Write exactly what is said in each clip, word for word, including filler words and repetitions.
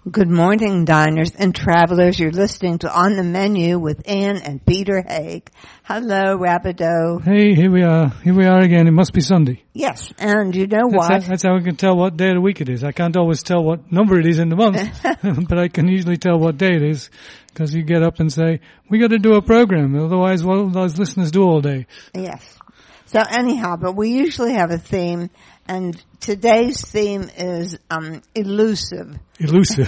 Good morning, diners and travelers. You're listening to On the Menu with Ann and Peter Haig. Hello, Rapido. Hey, here we are. Here we are again. It must be Sunday. Yes, and you know that's what? How, that's how I can tell what day of the week it is. I can't always tell what number it is in the month, but I can usually tell what day it is because you get up and say, we got to do a program. Otherwise, what will those listeners do all day? Yes. So anyhow, but we usually have a theme, and today's theme is um elusive. Elusive.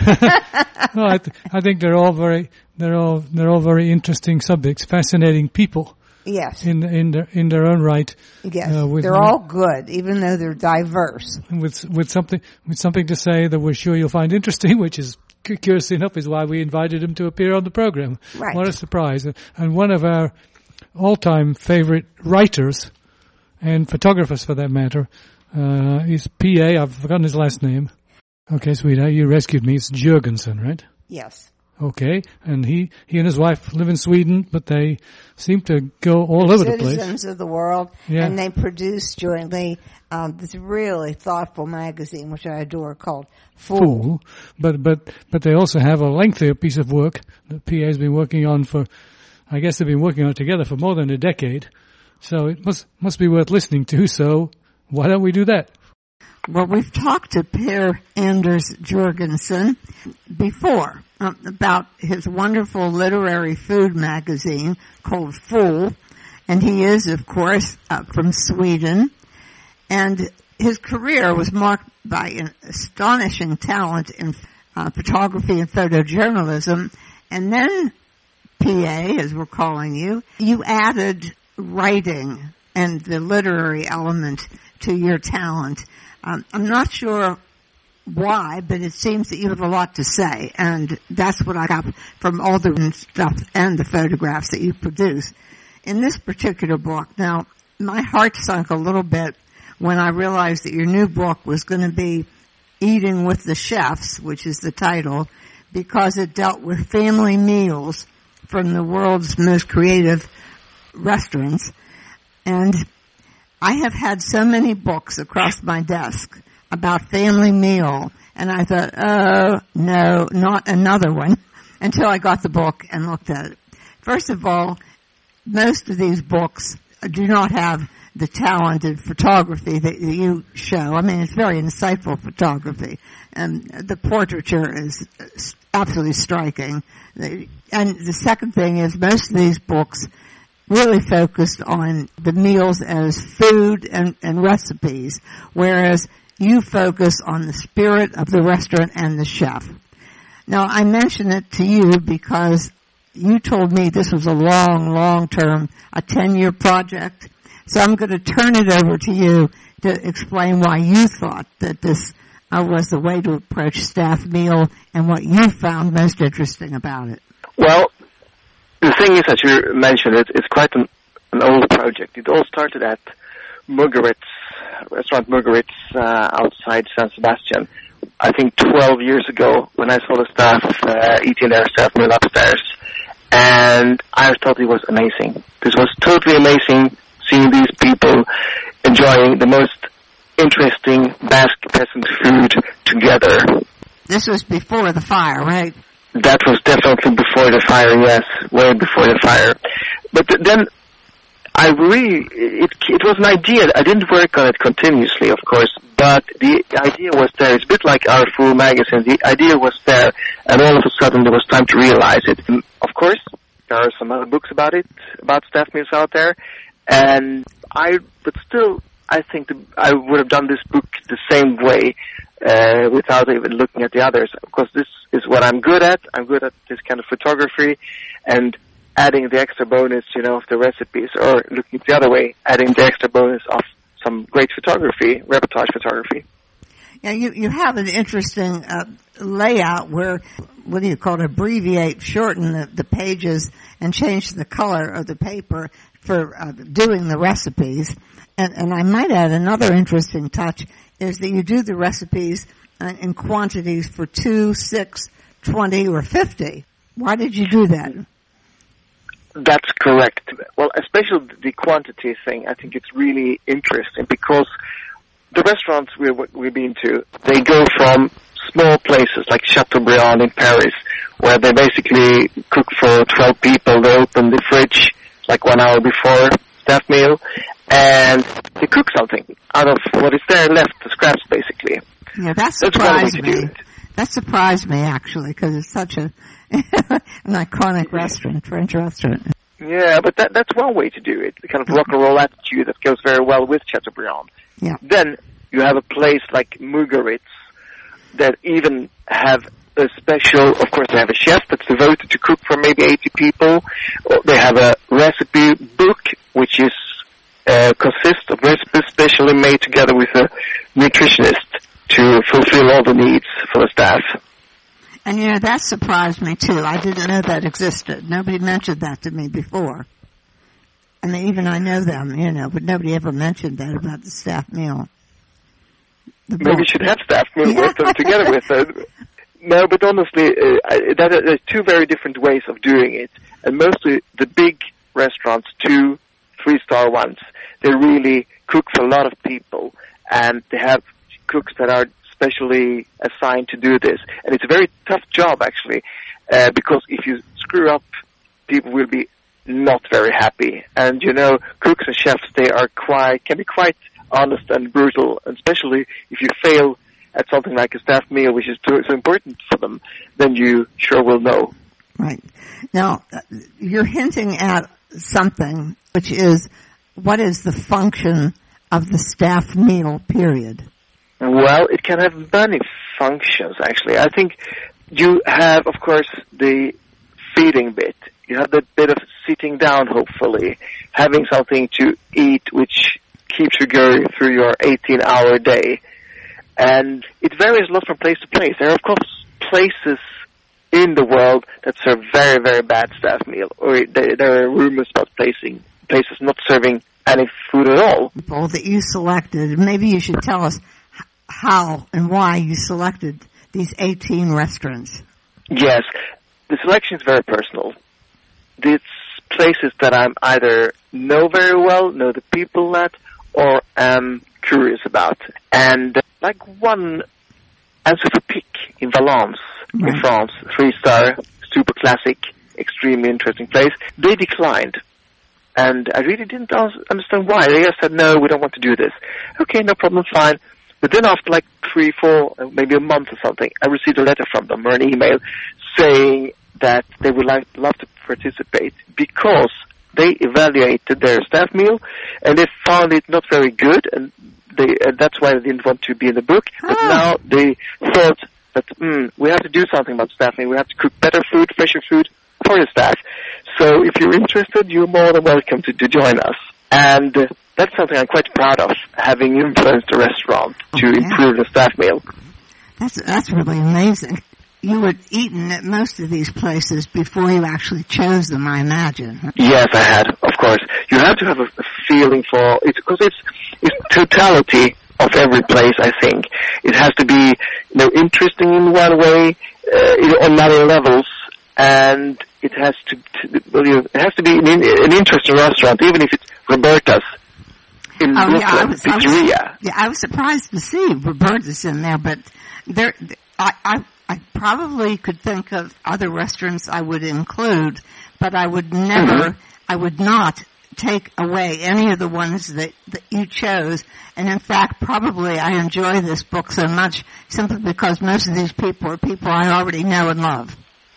No, I, th- I think they're all very, they're all, they're all very interesting subjects, fascinating people. Yes. In in their in their own right. Yes. Uh, with, they're all good, even though they're diverse. With with something with something to say that we're sure you'll find interesting, which is curiously enough is why we invited him to appear on the program. Right. What a surprise! And one of our all-time favorite writers and photographers, for that matter, uh, is P A. I've forgotten his last name. Okay, sweetheart, you rescued me. It's Jurgensen, right? Yes. Okay, and he, he and his wife live in Sweden, but they seem to go all over the place. Citizens of the world, yeah. And they produce jointly um, this really thoughtful magazine, which I adore, called Fool. Fool. But but but they also have a lengthier piece of work that P A has been working on for, I guess they've been working on it together for more than a decade. So it must must be worth listening to. So why don't we do that? Well, we've talked to Per Anders Jurgensen before um, about his wonderful literary food magazine called Fool, and he is, of course, uh, from Sweden. And his career was marked by an astonishing talent in uh, photography and photojournalism. And then, P A, as we're calling you, you added writing and the literary element to your talent. Um, I'm not sure why, but it seems that you have a lot to say, and that's what I got from all the stuff and the photographs that you produce. In this particular book, now, my heart sunk a little bit when I realized that your new book was going to be Eating with the Chefs, which is the title, because it dealt with family meals from the world's most creative restaurants. And I have had so many books across my desk about family meal, and I thought, oh, no, not another one, until I got the book and looked at it. First of all, most of these books do not have the talented photography that you show. I mean, it's very insightful photography, and the portraiture is absolutely striking. And the second thing is most of these books really focused on the meals as food and, and recipes, whereas you focus on the spirit of the restaurant and the chef. Now, I mention it to you because you told me this was a long, long-term, a ten-year project. So I'm going to turn it over to you to explain why you thought that this uh, was the way to approach staff meal and what you found most interesting about it. Well, the thing is that you mentioned it, it's quite an, an old project. It all started at Margaret's, restaurant Margaret's uh, outside San Sebastian, I think twelve years ago when I saw the staff uh, eating their staff meal upstairs. And I thought it was amazing. This was totally amazing seeing these people enjoying the most interesting Basque peasant food together. This was before the fire, right? That was definitely before the fire, yes, way before the fire. But th- then I really, it, it was an idea. I didn't work on it continuously, of course, but the idea was there. It's a bit like our Fool magazine. The idea was there, and all of a sudden there was time to realize it. And of course, there are some other books about it, about staff meals out there, and I, but still, I think the, I would have done this book the same way, uh, without even looking at the others. Of course, this is what I'm good at. I'm good at this kind of photography, and adding the extra bonus, you know, of the recipes, or looking the other way, adding the extra bonus of some great photography, reportage photography. Yeah, you, you have an interesting uh, layout where, what do you call it, abbreviate, shorten the, the pages and change the color of the paper for uh, doing the recipes. And, and I might add another interesting touch is that you do the recipes uh, in quantities for two, six, twenty, or fifty. Why did you do that? That's correct. Well, especially the quantity thing, I think it's really interesting because the restaurants we're, we've been to, they go from small places like Chateaubriand in Paris, where they basically cook for twelve people. They open the fridge like one hour before staff meal, and they cook something out of what is there left, the scraps basically. Yeah, that surprised me. That surprised me, actually, because it's such a an iconic restaurant, French restaurant. Yeah, but that that's one way to do it, the kind of rock and roll attitude that goes very well with Chateaubriand. Yeah. Then you have a place like Mugaritz that even have a special, of course they have a chef that's devoted to cook for maybe eighty people. They have a recipe book which is uh, consists of recipes specially made together with a nutritionist to fulfill all the needs for the staff. And, you know, that surprised me, too. I didn't know that existed. Nobody mentioned that to me before. I mean, even I know them, you know, but nobody ever mentioned that about the staff meal. The Maybe you should have staff meal yeah. work them together with it. No, but honestly, uh, I, that, uh, there's two very different ways of doing it. And mostly the big restaurants, two, three-star ones, they really cook for a lot of people. And they have cooks that are specially assigned to do this. And it's a very tough job, actually, uh, because if you screw up, people will be not very happy. And, you know, cooks and chefs, they are quite, can be quite honest and brutal, especially if you fail at something like a staff meal, which is too, so important for them, then you sure will know. Right. Now, you're hinting at something, which is, what is the function of the staff meal, period? Well, it can have many functions, actually. I think you have, of course, the feeding bit. You have the bit of sitting down, hopefully, having something to eat which keeps you going through your eighteen-hour day. And it varies a lot from place to place. There are, of course, places in the world that serve very, very bad staff meal, or there are rumors about placing, places not serving any food at all. Well, that you selected, maybe you should tell us how and why you selected these eighteen restaurants. Yes, the selection is very personal. It's places that I'm either know very well, know the people at, or am curious about. And uh, like one answer for pick in Valence, right. in France, three-star, super classic, extremely interesting place, they declined. And I really didn't understand why. They just said, no, we don't want to do this. Okay, no problem, fine. But then after like three, four, maybe a month or something, I received a letter from them or an email saying that they would like love to participate because they evaluated their staff meal and they found it not very good, and they and that's why they didn't want to be in the book. Ah. But now they thought that mm, we have to do something about staff meal. We have to cook better food, fresher food for the staff. So if you're interested, you're more than welcome to, to join us. And uh, that's something I'm quite proud of, having influenced the restaurant to okay. improve the staff meal. That's that's really amazing. You had eaten at most of these places before you actually chose them, I imagine. Yes, I had, of course. You have to have a, a feeling for it, because it's it's totality of every place, I think. It has to be, you know, interesting in one way, uh, on many levels, and it has to, to well, you know, it has to be an, an interesting restaurant, even if it's Roberta's in oh, Brooklyn, yeah, I was, pizzeria. I was, yeah, I was surprised to see Roberta's in there, but there, I, I, I probably could think of other restaurants I would include, but I would never, mm-hmm. I would not take away any of the ones that, that you chose. And in fact, probably I enjoy this book so much simply because most of these people are people I already know and love.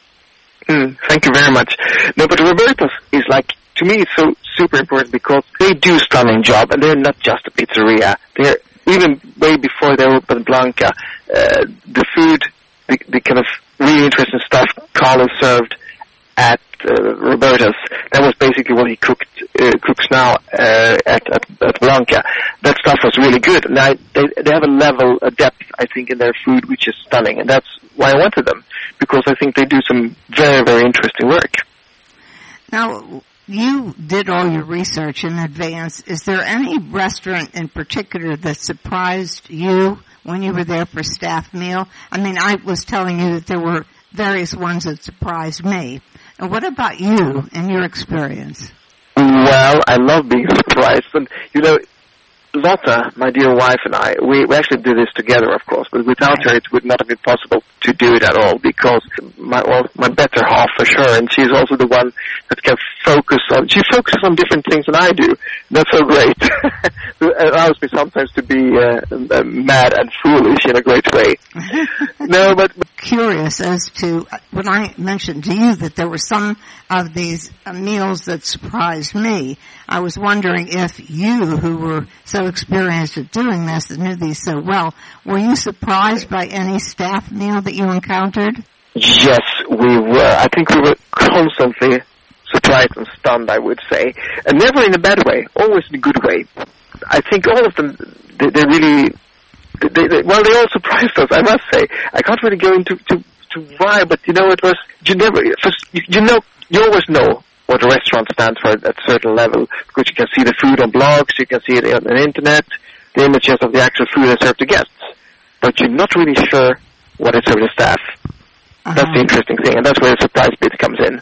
Mm, thank you very much. No, but Roberta's is like, to me, it's so super important because they do a stunning job, and they're not just a pizzeria. They're, even way before they opened Blanca, uh, the food, the, the kind of really interesting stuff Carlo served at uh, Roberta's, that was basically what he cooked, uh, cooks now uh, at, at, at Blanca. That stuff was really good. And I, they, they have a level, a depth, I think, in their food, which is stunning. And that's why I wanted them, because I think they do some very, very interesting work. Now, you did all your research in advance. Is there any restaurant in particular that surprised you when you were there for staff meal? I mean, I was telling you that there were various ones that surprised me. And what about you and your experience? Well, I love being surprised. And, you know, Lotta, my dear wife, and I, we, we actually do this together, of course, but without her it would not have been possible to do it at all, because my, well, my better half for sure, and she's also the one that can focus on, she focuses on different things than I do. That's so great. It allows me sometimes to be uh, uh, mad and foolish in a great way. No, but, but... Curious as to, when I mentioned to you that there were some of these uh, meals that surprised me, I was wondering if you, who were so experienced at doing this and knew these so well, were you surprised by any staff meal that you encountered? Yes, we were. I think we were constantly surprised and stunned, I would say. And never in a bad way, always in a good way. I think all of them, they, they really, they, they, well, they all surprised us, I must say. I can't really go into to, to why, but you know, it was, you never, first, you, you know, you always know what a restaurant stands for at a certain level, because you can see the food on blogs, you can see it on the internet, the images of the actual food they serve to guests. But you're not really sure what is served to staff. Uh-huh. That's the interesting thing, and that's where the surprise bit comes in.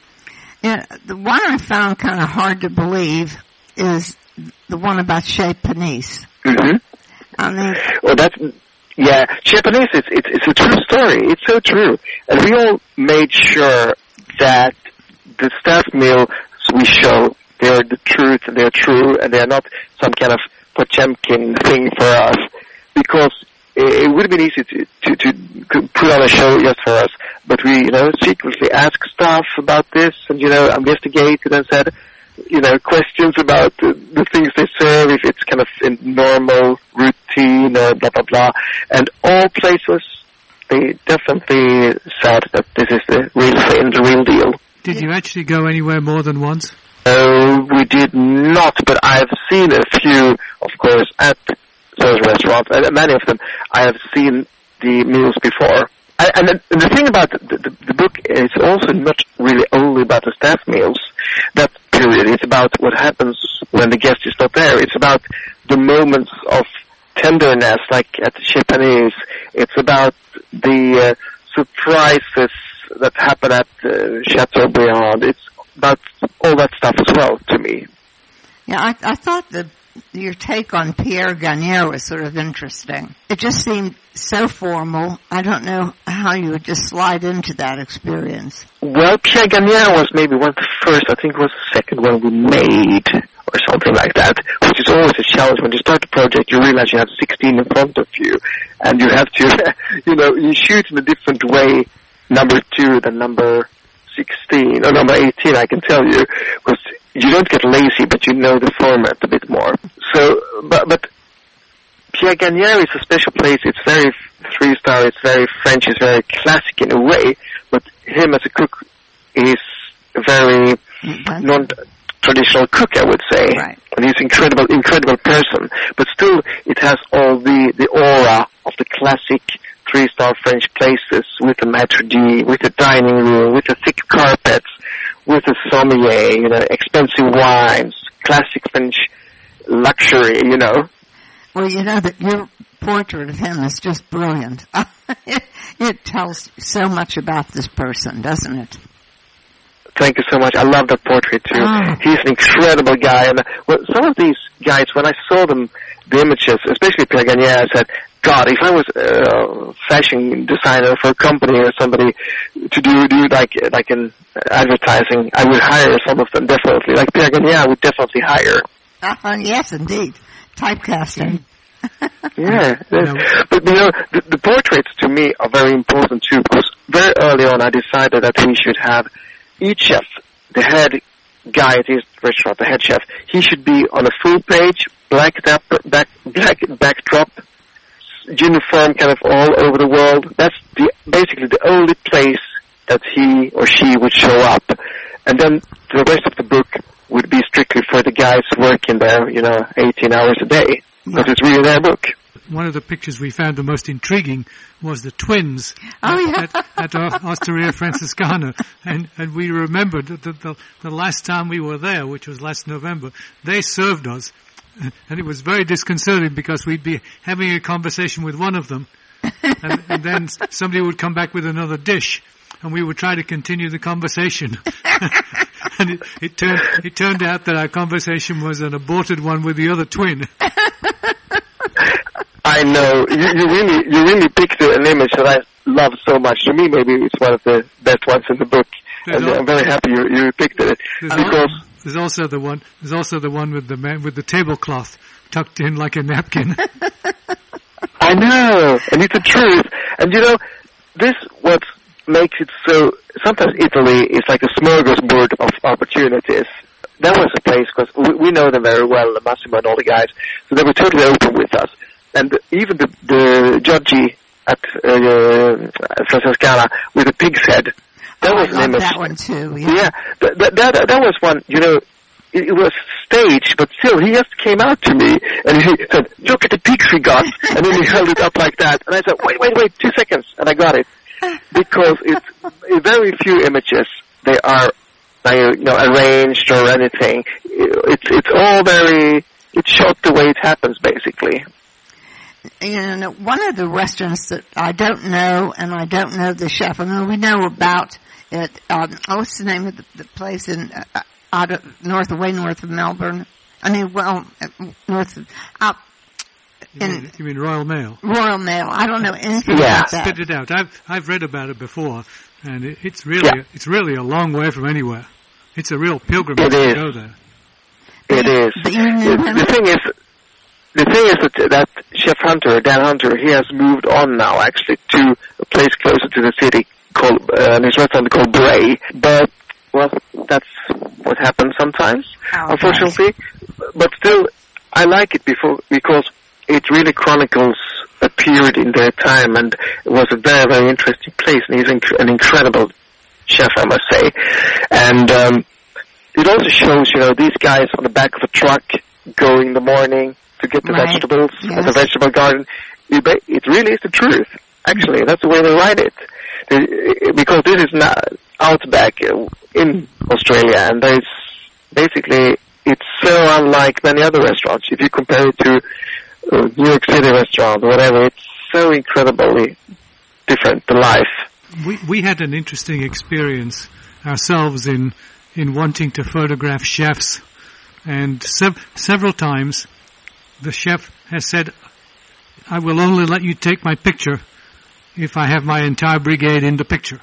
Yeah, the one I found kind of hard to believe is the one about Chez Panisse. Mm-hmm. I mean, well, that's, yeah, Chez Panisse, it's, it's, it's a true story. It's so true. And we all made sure that the staff meals we show, they're the truth, and they're true, and they're not some kind of Potemkin thing for us, because it, it would have been easy to, to, to put on a show just for us, but we, you know, secretly asked staff about this, and, you know, investigated and said, you know, questions about the, the things they serve, if it's kind of in normal routine or blah, blah, blah. And all places, they definitely said that this is the real thing, the real deal. Did you actually go anywhere more than once? No, we did not, but I've seen a few, of course, at those restaurants, and many of them, I have seen the meals before. I, and, the, and the thing about the, the, the book is also not really only about the staff meals, that period. It's about what happens when the guest is not there. It's about the moments of tenderness, like at Chez Panisse. It's about the uh, surprises that happen at uh, Chateaubriand. It's about all that stuff as well, to me. Yeah, I, I thought that your take on Pierre Gagnaire was sort of interesting. It just seemed so formal. I don't know how you would just slide into that experience. Well, Pierre Gagnaire was maybe one of the first, I think it was the second one we made, or something like that, which is always a challenge. When you start a project, you realize you have sixteen in front of you, and you have to, you know, you shoot in a different way, number two than number sixteen, or number eighteen, I can tell you, because you don't get lazy, but you know the format a bit more. So, but, but Pierre Gagnaire is a special place. It's very three-star, it's very French, it's very classic in a way, but him as a cook is a very mm-hmm. non-traditional cook, I would say. Right. And he's an incredible, incredible person. But still, it has all the, the aura of the classic three-star French places, with the maitre d', with the dining room, with the thick carpets, with the sommelier, you know, expensive wines, classic French luxury, you know. Well, you know that your portrait of him is just brilliant. it, it tells so much about this person, doesn't it? Thank you so much. I love that portrait too. Oh. He's an incredible guy. And well, some of these guys, when I saw them, the images, especially Pierre Gagnaire, I said, God, if I was a fashion designer for a company or somebody to do do like like an advertising, I would hire some of them definitely. Like Pierre Gagnaire, I would definitely hire. Uh, yes, indeed. Typecasting. Yeah, but you know, the, the portraits to me are very important too, because very early on I decided that we should have each chef, the head guy at his restaurant, the head chef, he should be on a full page, black, back, black backdrop, uniform kind of all over the world. That's the basically the only place that he or she would show up. And then the rest of the book would be strictly for the guys working there, you know, eighteen hours a day. Because it's really their book. One of the pictures we found the most intriguing was the twins oh, yeah. at, at Osteria Franciscana. And, and we remembered that the, the, the last time we were there, which was last November, they served us. And it was very disconcerting because we'd be having a conversation with one of them, and, and then somebody would come back with another dish, and we would try to continue the conversation. And it, it turned it turned out that our conversation was an aborted one with the other twin. I know. You, you really you really picked an image that I love so much. To me, maybe it's one of the best ones in the book. And I'm very happy you, you picked it. There's, because there's also the one. There's also the one with the man with the tablecloth tucked in like a napkin. I know, and it's the truth. And you know, this what makes it so. Sometimes Italy is like a smorgasbord of opportunities. That was a place because we, we know them very well, Massimo and all the guys. So they were totally open with us. And even the the judge at uh, Francescana with the pig's head. That oh, was I an love image. that one too. Yeah, yeah that, that, that, that was one, you know, it, it was staged, but still, he just came out to me, and he said, look at the pigs we got, and then he held it up like that, and I said, wait, wait, wait, two seconds, and I got it. Because it's very few images, they are, you know, arranged or anything. It's, it's all very, it's shot the way it happens, basically. You know, one of the restaurants that I don't know, and I don't know the chef, I mean, we know about it, um, oh, what's the name of the, the place in, uh, out of, north, way north of Melbourne? I mean, well, north of, out, you, in, mean, you mean Royal Mail? Royal Mail. I don't know anything yeah. about that. Spit it out. I've, I've read about it before, and it, it's really, yeah. it's really a long way from anywhere. It's a real pilgrimage to go there. It is. But you knew the, him? the thing is, The thing is that, that Chef Hunter, Dan Hunter, he has moved on now actually to a place closer to the city called, uh, his restaurant called Bray. But, well, that's what happens sometimes, oh, unfortunately. Nice. But still, I like it before, because it really chronicles a period in their time, and it was a very, very interesting place, and he's inc- an incredible chef, I must say. And um, it also shows, you know, these guys on the back of a truck going in the morning to get the right. vegetables yes. at the vegetable garden. It really is the truth. Actually, that's the way they write it. Because this is not outback in Australia, and there's basically, it's so unlike many other restaurants. If you compare it to uh, New York City restaurant or whatever, it's so incredibly different, the life. We we had an interesting experience ourselves in in wanting to photograph chefs, and sev- several times the chef has said, I will only let you take my picture if I have my entire brigade in the picture.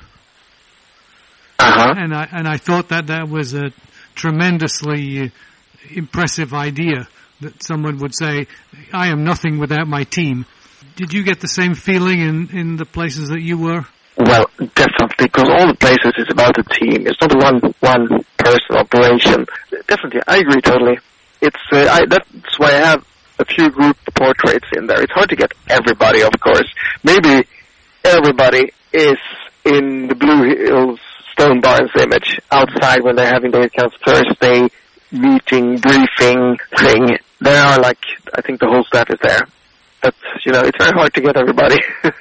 Uh-huh. And I and I thought that that was a tremendously uh, impressive idea, that someone would say, I am nothing without my team. Did you get the same feeling in, in the places that you were? Well, definitely, because all the places is about a team. It's not a one one person operation. Definitely, I agree totally. It's uh, I, that's why I have a few group portraits in there. It's hard to get everybody, of course. Maybe everybody is in the Blue Hills Stone Barns image outside when they're having their kind of Thursday meeting, briefing thing. There are like, I think the whole staff is there. But, you know, it's very hard to get everybody.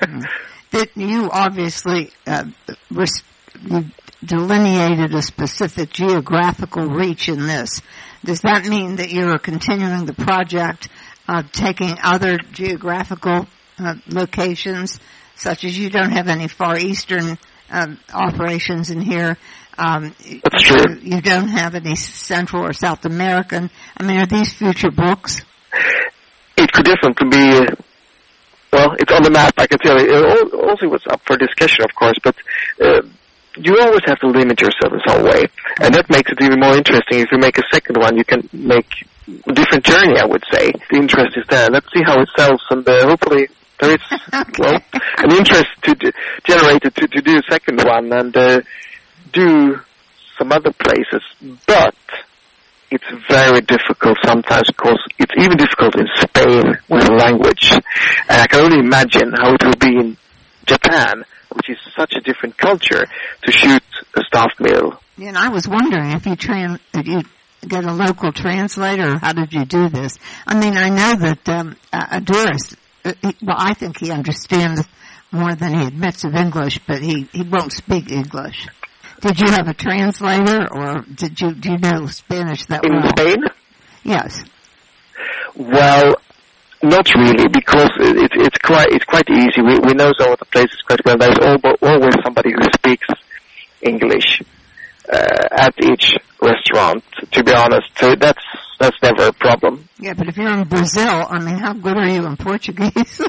That you obviously uh, res- you delineated a specific geographical reach in this. Does that mean that you're continuing the project of taking other geographical uh, locations, such as you don't have any Far Eastern uh, operations in here? Um, That's true. You, you don't have any Central or South American. I mean, are these future books? It could definitely be, uh, well, it's on the map, I can tell you. It also was up for discussion, of course, but uh, you always have to limit yourself in some way. And that makes it even more interesting. If you make a second one, you can make a different journey, I would say. The interest is there. Let's see how it sells, and uh, hopefully there is, okay. well, an interest to d- generated to, to do a second one and uh, do some other places. But it's very difficult sometimes, because it's even difficult in Spain with the language. And I can only imagine how it will be in Japan, which is such a different culture, to shoot a staff meal. Yeah, and I was wondering if you tran- if you get a local translator, or how did you do this? I mean, I know that um, uh, Adoris, uh, he, well, I think he understands more than he admits of English, but he, he won't speak English. Did you have a translator, or did you do you know Spanish that in well? In Spain? Yes. Well, not really, because it, it's quite it's quite easy. We we know some of the places quite well. There's always somebody who speaks English uh, at each restaurant, to be honest. So that's that's never a problem. Yeah, but if you're in Brazil, I mean, how good are you in Portuguese?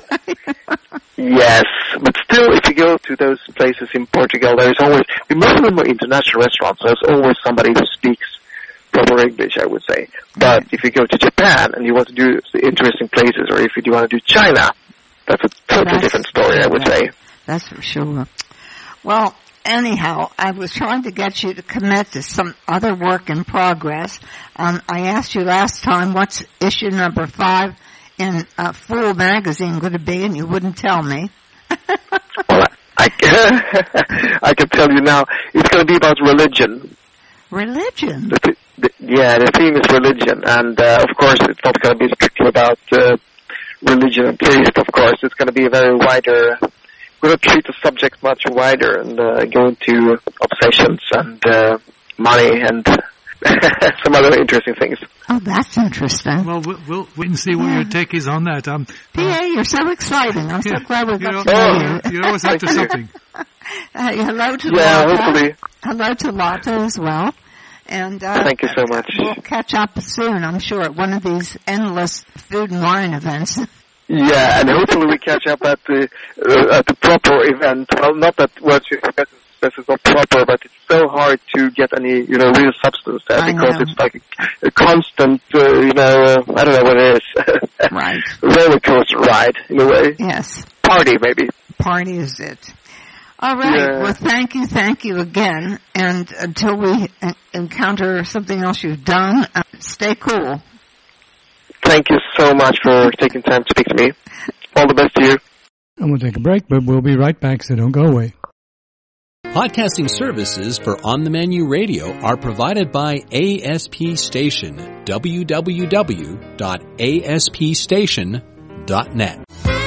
Yes, but still, if you go to those places in Portugal, there is always, most of them are international restaurants, so there's always somebody who speaks proper English, I would say. But if you go to Japan and you want to do interesting places, or if you do want to do China, that's a totally that's, different story, I would yeah, say. That's for sure. Well, anyhow, I was trying to get you to commit to some other work in progress. Um, I asked you last time, what's issue number five in uh, Fool magazine going to be, and you wouldn't tell me. Well, I, I, I can tell you now. It's going to be about religion. Religion? The, the, yeah, the theme is religion, and uh, of course it's not going to be strictly about uh, religion and taste, of course. It's going to be a very wider... We're going to treat the subject much wider and uh, go into obsessions and uh, money and some other interesting things. Oh, that's interesting. Well, we'll, we'll wait and see what yeah. your take is on that. Um, P A, uh, you're so exciting. I'm yeah, so glad we got know, to know you. You're always up to something. Uh, hello to yeah, Lotta. hopefully. Hello to Lotta as well. And uh, thank you so much. We'll catch up soon, I'm sure, at one of these endless food and wine events. Yeah, and hopefully we catch up at the uh, at the proper event. Well, not that World Food Fest is not proper, but it's so hard to get any, you know, real substance there I because know. it's like a, a constant, uh, you know, uh, I don't know what it is. Right. Roller coaster ride, in a way. Yes. Party, maybe. Party is it. All right. Yeah. Well, thank you, thank you again. And until we uh, encounter something else you've done, uh, stay cool. Thank you so much for taking time to speak to me. All the best to you. And we'll take a break, but we'll be right back, so don't go away. Podcasting services for On the Menu Radio are provided by A S P Station, w w w dot a s p station dot net.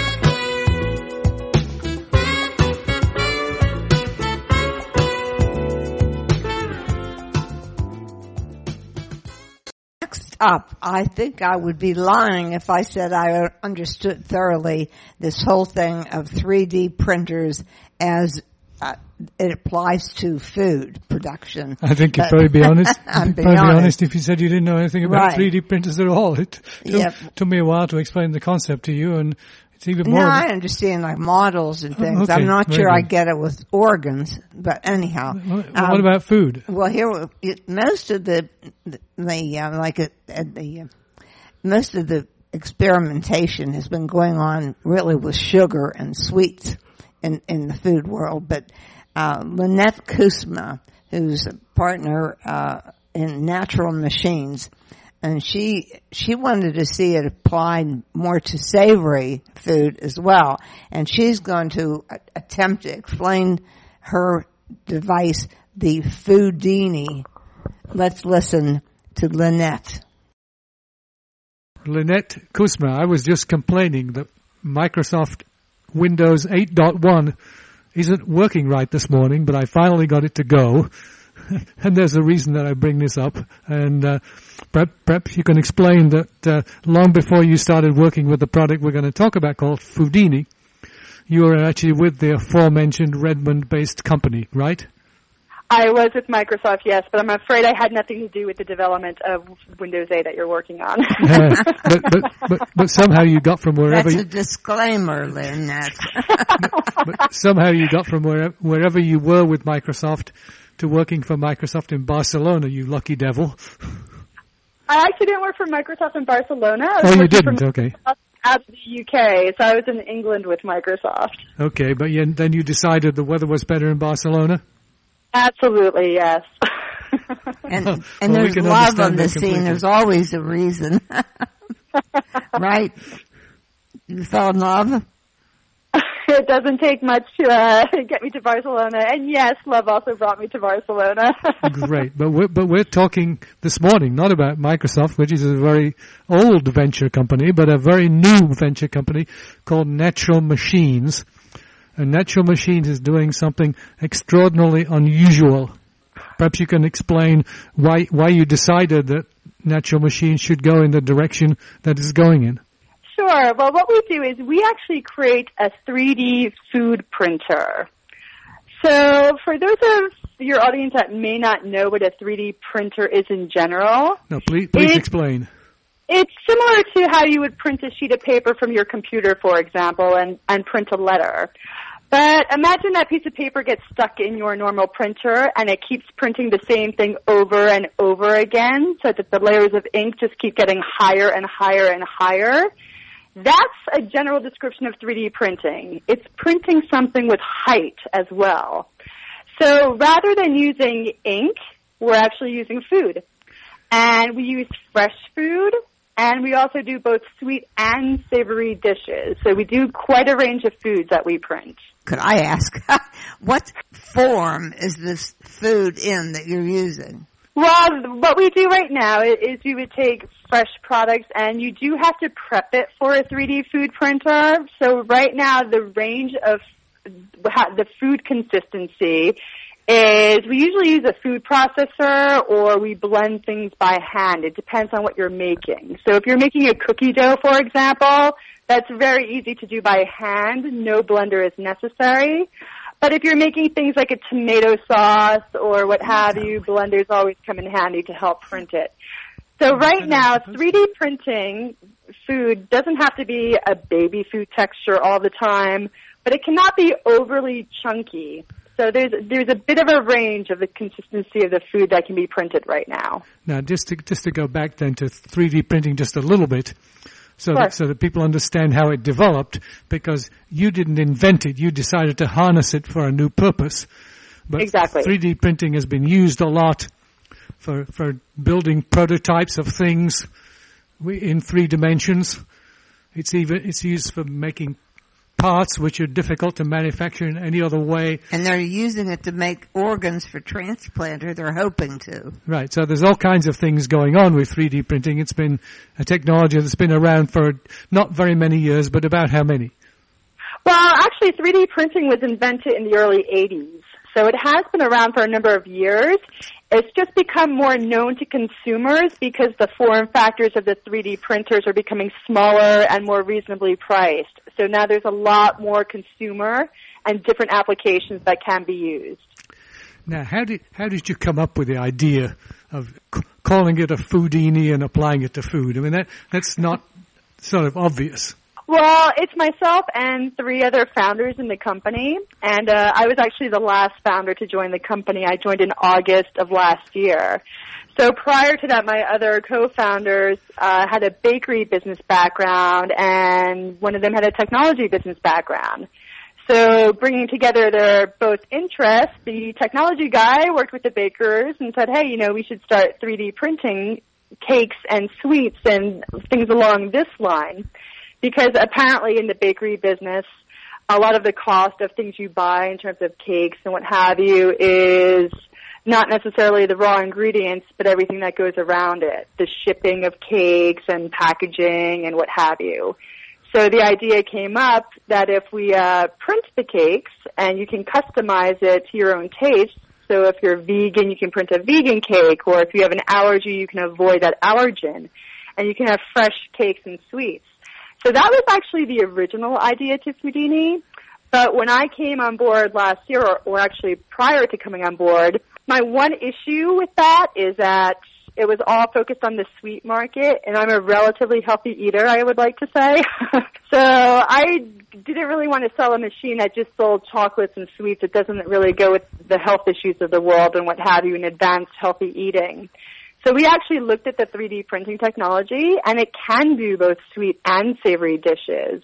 Up. I think I would be lying if I said I understood thoroughly this whole thing of three D printers as uh, it applies to food production. I think you'd probably be honest. I'm you'd being probably honest. be honest if you said you didn't know anything about Right. three D printers at all. It took, Yep. took me a while to explain the concept to you, and it's even No, more. I understand like models and things. Okay, I'm not very sure I good. get it with organs, but anyhow. What, Um, what about food? Well, here it, most of the the, the uh, like uh, the uh, most of the experimentation has been going on really with sugar and sweets in in the food world. But uh, Lynette Kusma, who's a partner uh, in Natural Machines, and she she wanted to see it applied more to savory food as well, and she's going to a- attempt to explain her device, the Foodini. Let's listen to Lynette. Lynette Kusma, I was just complaining that Microsoft Windows eight point one isn't working right this morning, but I finally got it to go. And there's a reason that I bring this up. And uh, perhaps, perhaps you can explain that uh, long before you started working with the product we're going to talk about called Foodini, you were actually with the aforementioned Redmond-based company, right? I was with Microsoft, yes, but I'm afraid I had nothing to do with the development of Windows eight that you're working on. uh, but, but, but, but somehow you got from wherever That's you, a disclaimer, Lynette. but somehow you got from wherever, wherever you were with Microsoft to working for Microsoft in Barcelona, you lucky devil. I actually didn't work for Microsoft in Barcelona. I was Oh, you working didn't? for Okay. Microsoft out of the U K, so I was in England with Microsoft. Okay, but you, then you decided the weather was better in Barcelona? Absolutely, yes. And, Well, and we there's can love understand on the that scene. completely. There's always a reason. Right? You fell in love? It doesn't take much to uh, get me to Barcelona, and yes, love also brought me to Barcelona. Great, but we're, but we're talking this morning not about Microsoft, which is a very old venture company, but a very new venture company called Natural Machines. And Natural Machines is doing something extraordinarily unusual. Perhaps you can explain why why you decided that Natural Machines should go in the direction that it's going in. Sure. Well, what we do is we actually create a three D food printer. So for those of your audience that may not know what a three D printer is in general, No, please please it, explain. It's similar to how you would print a sheet of paper from your computer, for example, and, and print a letter. But imagine that piece of paper gets stuck in your normal printer and it keeps printing the same thing over and over again so that the layers of ink just keep getting higher and higher and higher. That's a general description of three D printing. It's printing something with height as well. So rather than using ink, we're actually using food. And we use fresh food, and we also do both sweet and savory dishes. So we do quite a range of foods that we print. Could I ask, what form is this food in that you're using? Well, what we do right now is you would take fresh products, and you do have to prep it for a three D food printer. So right now, the range of the food consistency is we usually use a food processor or we blend things by hand. It depends on what you're making. So if you're making a cookie dough, for example, that's very easy to do by hand. No blender is necessary. But if you're making things like a tomato sauce or what have you, blenders always come in handy to help print it. So right now, three D printing food doesn't have to be a baby food texture all the time, but it cannot be overly chunky. So there's there's a bit of a range of the consistency of the food that can be printed right now. Now, just to just to go back then to three D printing just a little bit, so that, so that people understand how it developed, because you didn't invent it, you decided to harness it for a new purpose. But exactly. three D printing has been used a lot for for building prototypes of things in three dimensions. It's even it's used for making parts which are difficult to manufacture in any other way. And they're using it to make organs for transplant, or they're hoping to. Right, so there's all kinds of things going on with three D printing. It's been a technology that's been around for not very many years, but about how many? Well, actually, three D printing was invented in the early eighties. So it has been around for a number of years. It's just become more known to consumers because the form factors of the three D printers are becoming smaller and more reasonably priced. So now there's a lot more consumer and different applications that can be used. Now, how did how did you come up with the idea of c- calling it a Foodini and applying it to food? I mean, that that's not sort of obvious. Well, it's myself and three other founders in the company, and uh, I was actually the last founder to join the company. I joined in August of last year. So prior to that, my other co-founders uh, had a bakery business background, and one of them had a technology business background. So bringing together their both interests, the technology guy worked with the bakers and said, hey, you know, we should start three D printing cakes and sweets and things along this line. Because apparently in the bakery business, a lot of the cost of things you buy in terms of cakes and what have you is not necessarily the raw ingredients, but everything that goes around it, the shipping of cakes and packaging and what have you. So the idea came up that if we uh, print the cakes and you can customize it to your own taste, so if you're vegan, you can print a vegan cake, or if you have an allergy, you can avoid that allergen, and you can have fresh cakes and sweets. So that was actually the original idea to Foodini, but when I came on board last year, or, or actually prior to coming on board, my one issue with that is that it was all focused on the sweet market, and I'm a relatively healthy eater, I would like to say. So I didn't really want to sell a machine that just sold chocolates and sweets. It doesn't really go with the health issues of the world and what have you in advanced healthy eating. So we actually looked at the three D printing technology, and it can do both sweet and savory dishes.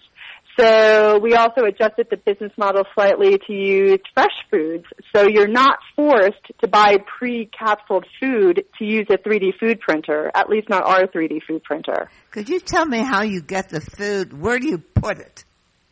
So we also adjusted the business model slightly to use fresh foods. So you're not forced to buy pre-capsuled food to use a three D food printer, at least not our three D food printer. Could you tell me how you get the food? Where do you put it?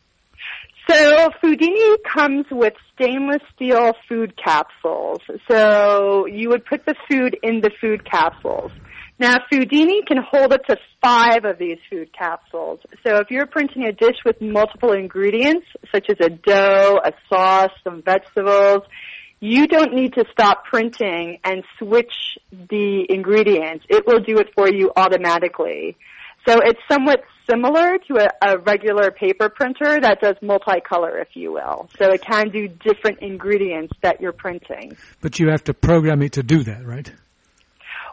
So Foodini comes with stainless steel food capsules. So you would put the food in the food capsules. Now Foodini can hold up to five of these food capsules. So if you're printing a dish with multiple ingredients, such as a dough, a sauce, some vegetables, you don't need to stop printing and switch the ingredients. It will do it for you automatically. So it's somewhat similar to a, a regular paper printer that does multicolor, if you will. So it can do different ingredients that you're printing. But you have to program it to do that, right?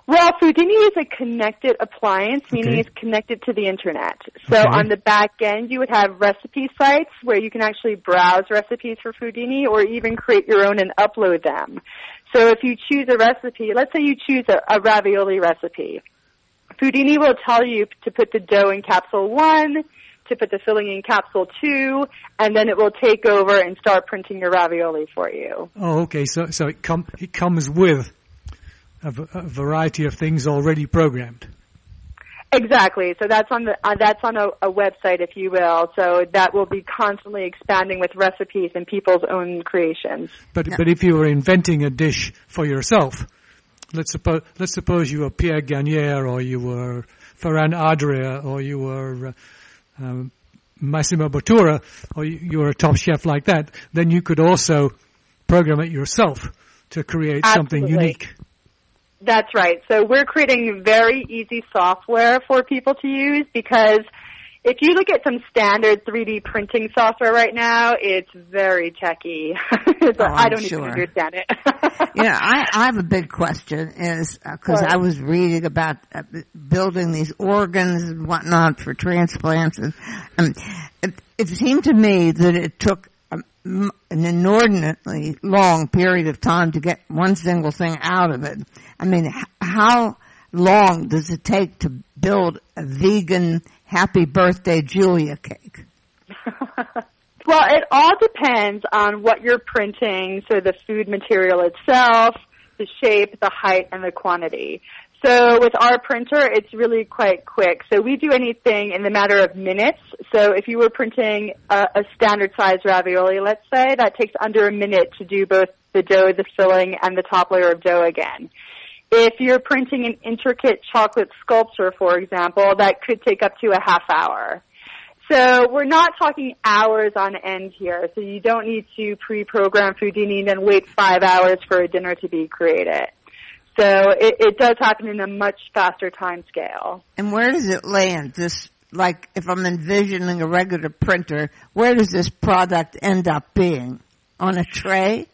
Well, Foodini is a connected appliance, meaning Okay. it's connected to the internet. So Okay. on the back end, you would have recipe sites where you can actually browse recipes for Foodini or even create your own and upload them. So if you choose a recipe, let's say you choose a, a ravioli recipe, Foodini will tell you to put the dough in capsule one, to put the filling in capsule two, and then it will take over and start printing your ravioli for you. Oh, okay. So so it com it comes with a, v- a variety of things already programmed. Exactly. So that's on the uh, that's on a, a website, if you will. So that will be constantly expanding with recipes and people's own creations. But but if you were inventing a dish for yourself, let's suppose let's suppose you were Pierre Gagnère or you were Ferran Adria or you were uh, um, Massimo Bottura or you, you were a top chef like that, then you could also program it yourself to create something Absolutely. unique. That's right. So we're creating very easy software for people to use because if you look at some standard three D printing software right now, it's very techy. so Oh, I don't sure. even understand it. Yeah, I, I have a big question is, because What? I was reading about uh, building these organs and whatnot for transplants, and um, it, it seemed to me that it took a, m- an inordinately long period of time to get one single thing out of it. I mean, h- how long does it take to build a vegan Happy Birthday Julia cake? Well, it all depends on what you're printing, so the food material itself, the shape, the height, and the quantity. So with our printer, it's really quite quick. So we do anything in the matter of minutes. So if you were printing a, a standard size ravioli, let's say, that takes under a minute to do both the dough, the filling, and the top layer of dough again. If you're printing an intricate chocolate sculpture, for example, that could take up to a half hour. So we're not talking hours on end here. So you don't need to pre-program Foodini and then wait five hours for a dinner to be created. So it, it does happen in a much faster time scale. And where does it land? This, like, if I'm envisioning a regular printer, where does this product end up being? On a tray?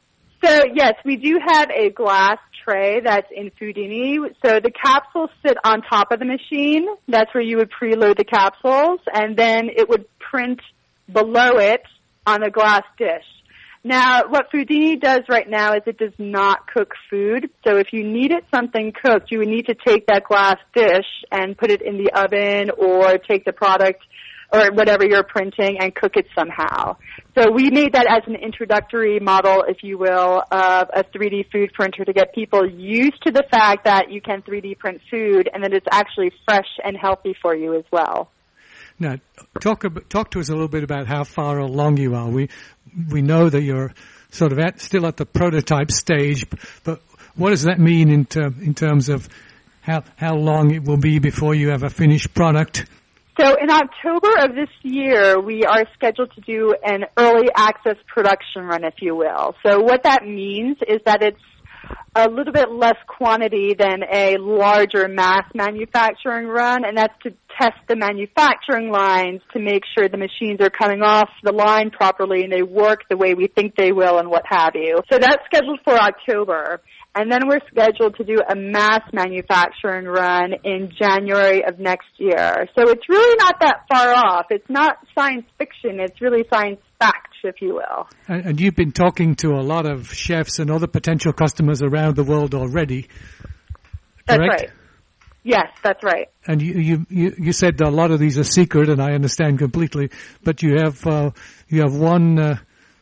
So yes, we do have a glass tray that's in Foodini. So the capsules sit on top of the machine. That's where you would preload the capsules, and then it would print below it on a glass dish. Now, what Foodini does right now is it does not cook food. So if you needed something cooked, you would need to take that glass dish and put it in the oven or take the product or whatever you're printing and cook it somehow. So we made that as an introductory model, if you will, of a three D food printer to get people used to the fact that you can three D print food and that it's actually fresh and healthy for you as well. Now, talk ab- talk to us a little bit about how far along you are. We we know that you're sort of at, still at the prototype stage, but what does that mean in ter- in terms of how how long it will be before you have a finished product? So in October of this year, we are scheduled to do an early access production run, if you will. So what that means is that it's a little bit less quantity than a larger mass manufacturing run, and that's to test the manufacturing lines to make sure the machines are coming off the line properly and they work the way we think they will and what have you. So that's scheduled for October. And then we're scheduled to do a mass manufacturing run in January of next year. So it's really not that far off. It's not science fiction. It's really science fact, if you will. And, and you've been talking to a lot of chefs and other potential customers around the world already. That's correct? right. Yes, that's right. And you, you, you, you said a lot of these are secret, and I understand completely, but you have, uh, you have one, uh,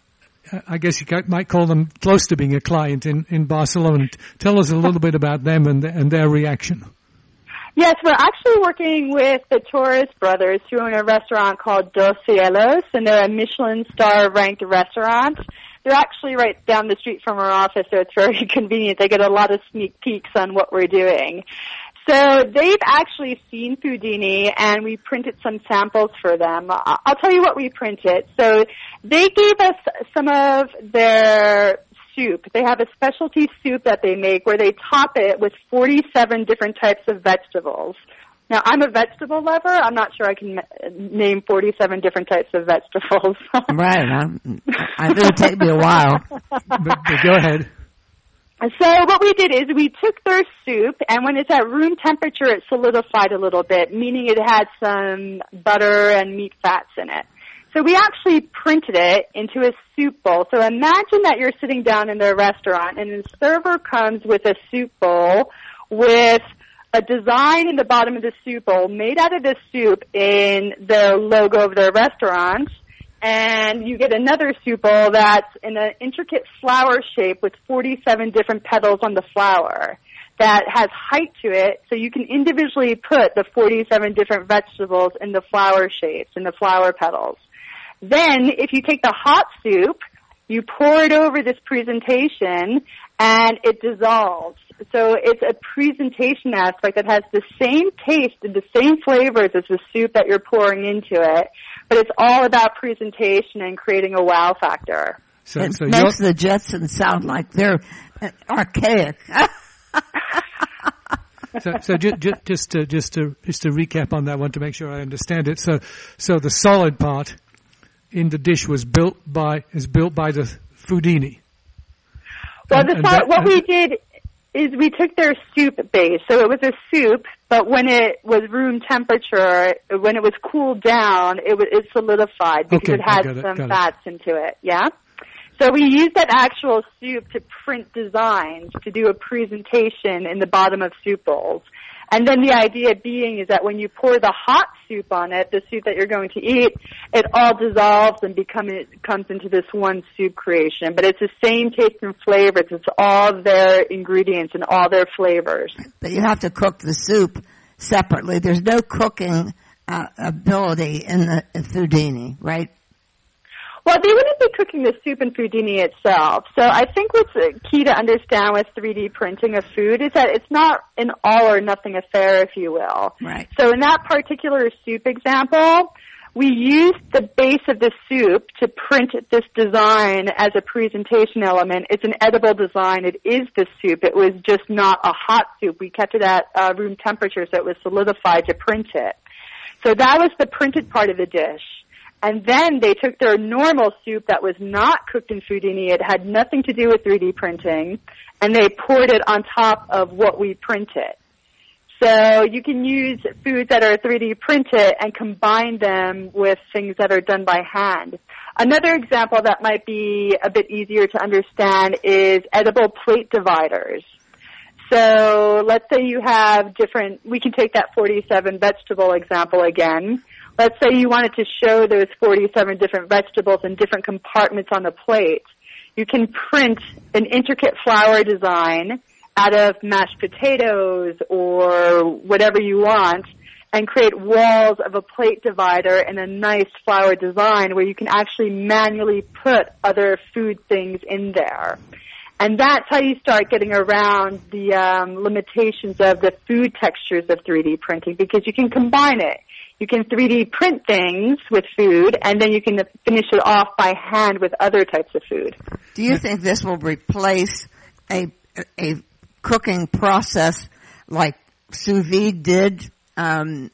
I guess you might call them close to being a client in, in Barcelona. Tell us a little bit about them and, and their reaction. Yes, we're actually working with the Torres brothers who own a restaurant called Dos Cielos, and they're a Michelin star ranked restaurant. They're actually right down the street from our office, so it's very convenient. They get a lot of sneak peeks on what we're doing. So they've actually seen Foodini, and we printed some samples for them. I'll tell you what we printed. So they gave us some of their soup. They have a specialty soup that they make where they top it with forty-seven different types of vegetables. Now, I'm a vegetable lover. I'm not sure I can name forty-seven different types of vegetables. Right. I'm, I, it'll take me a while. But, but go ahead. So what we did is we took their soup, and when it's at room temperature, it solidified a little bit, meaning it had some butter and meat fats in it. So we actually printed it into a soup bowl. So imagine that you're sitting down in their restaurant, and the server comes with a soup bowl with a design in the bottom of the soup bowl made out of this soup in the logo of their restaurant. And you get another soup bowl that's in an intricate flower shape with forty-seven different petals on the flower that has height to it, so you can individually put the forty-seven different vegetables in the flower shapes, in the flower petals. Then, if you take the hot soup, you pour it over this presentation, and it dissolves. So it's a presentation aspect that has the same taste and the same flavors as the soup that you're pouring into it, but it's all about presentation and creating a wow factor. So, it so makes the Jetsons sound like they're archaic. so, so ju- ju- just to just to just to recap on that one to make sure I understand it. So, so the solid part in the dish was built by is built by the Foodini. Well, and, the and solid, that, what we did is we took their soup base, so it was a soup, but when it was room temperature, when it was cooled down, it was it solidified because okay, it had it, some fats it. into it. Yeah. So we used that actual soup to print designs to do a presentation in the bottom of soup bowls. And then the idea being is that when you pour the hot soup on it, the soup that you're going to eat, it all dissolves and become, it comes into this one soup creation. But it's the same taste and flavors. It's all their ingredients and all their flavors. But you have to cook the soup separately. There's no cooking uh, ability in the Foodini, right? Well, they wouldn't be cooking the soup in Foodini itself. So I think what's key to understand with three D printing of food is that it's not an all or nothing affair, if you will. Right. So in that particular soup example, we used the base of the soup to print this design as a presentation element. It's an edible design. It is the soup. It was just not a hot soup. We kept it at uh, room temperature so it was solidified to print it. So that was the printed part of the dish. And then they took their normal soup that was not cooked in Foodini. It had nothing to do with three D printing, and they poured it on top of what we printed. So you can use foods that are three D printed and combine them with things that are done by hand. Another example that might be a bit easier to understand is edible plate dividers. So let's say you have different, we can take that forty-seven vegetable example again. Let's say you wanted to show those forty-seven different vegetables in different compartments on the plate. You can print an intricate flower design out of mashed potatoes or whatever you want and create walls of a plate divider and a nice flower design where you can actually manually put other food things in there. And that's how you start getting around the um, limitations of the food textures of three D printing, because you can combine it. You can three D print things with food, and then you can finish it off by hand with other types of food. Do you think this will replace a a cooking process like sous vide did, um,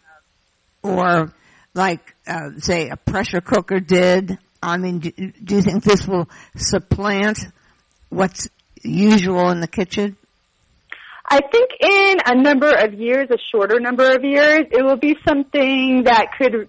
or like, uh, say, a pressure cooker did? I mean, do, do you think this will supplant what's usual in the kitchen? I think in a number of years, a shorter number of years, it will be something that could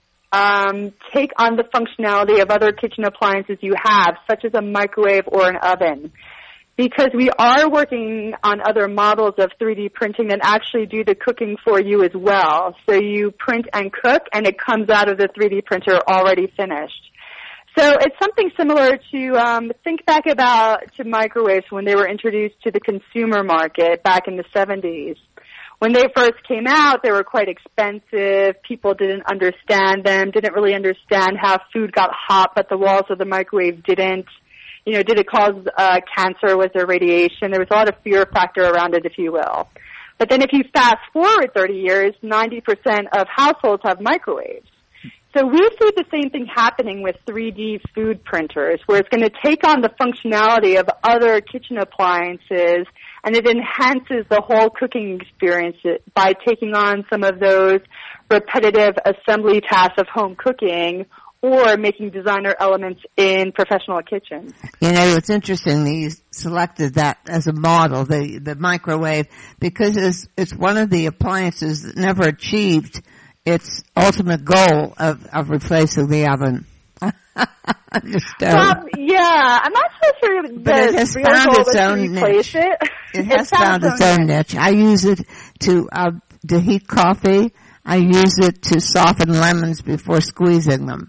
um, take on the functionality of other kitchen appliances you have, such as a microwave or an oven. Because we are working on other models of three D printing that actually do the cooking for you as well. So you print and cook, and it comes out of the three D printer already finished. So it's something similar to, um, think back about to microwaves when they were introduced to the consumer market back in the seventies. When they first came out, they were quite expensive. People didn't understand them, didn't really understand how food got hot, but the walls of the microwave didn't. You know, did it cause uh, cancer? Was there radiation? There was a lot of fear factor around it, if you will. But then if you fast forward thirty years, ninety percent of households have microwaves. So we see the same thing happening with three D food printers, where it's going to take on the functionality of other kitchen appliances, and it enhances the whole cooking experience by taking on some of those repetitive assembly tasks of home cooking, or making designer elements in professional kitchens. You know, it's interesting that you selected that as a model, the, the microwave, because it's, it's one of the appliances that never achieved its ultimate goal of, of replacing the oven. Just, uh, um, yeah, I'm not so sure the but it has real found goal its is own to replace niche. it. It has found its own niche. I use it to, uh, to heat coffee. I use it to soften lemons before squeezing them.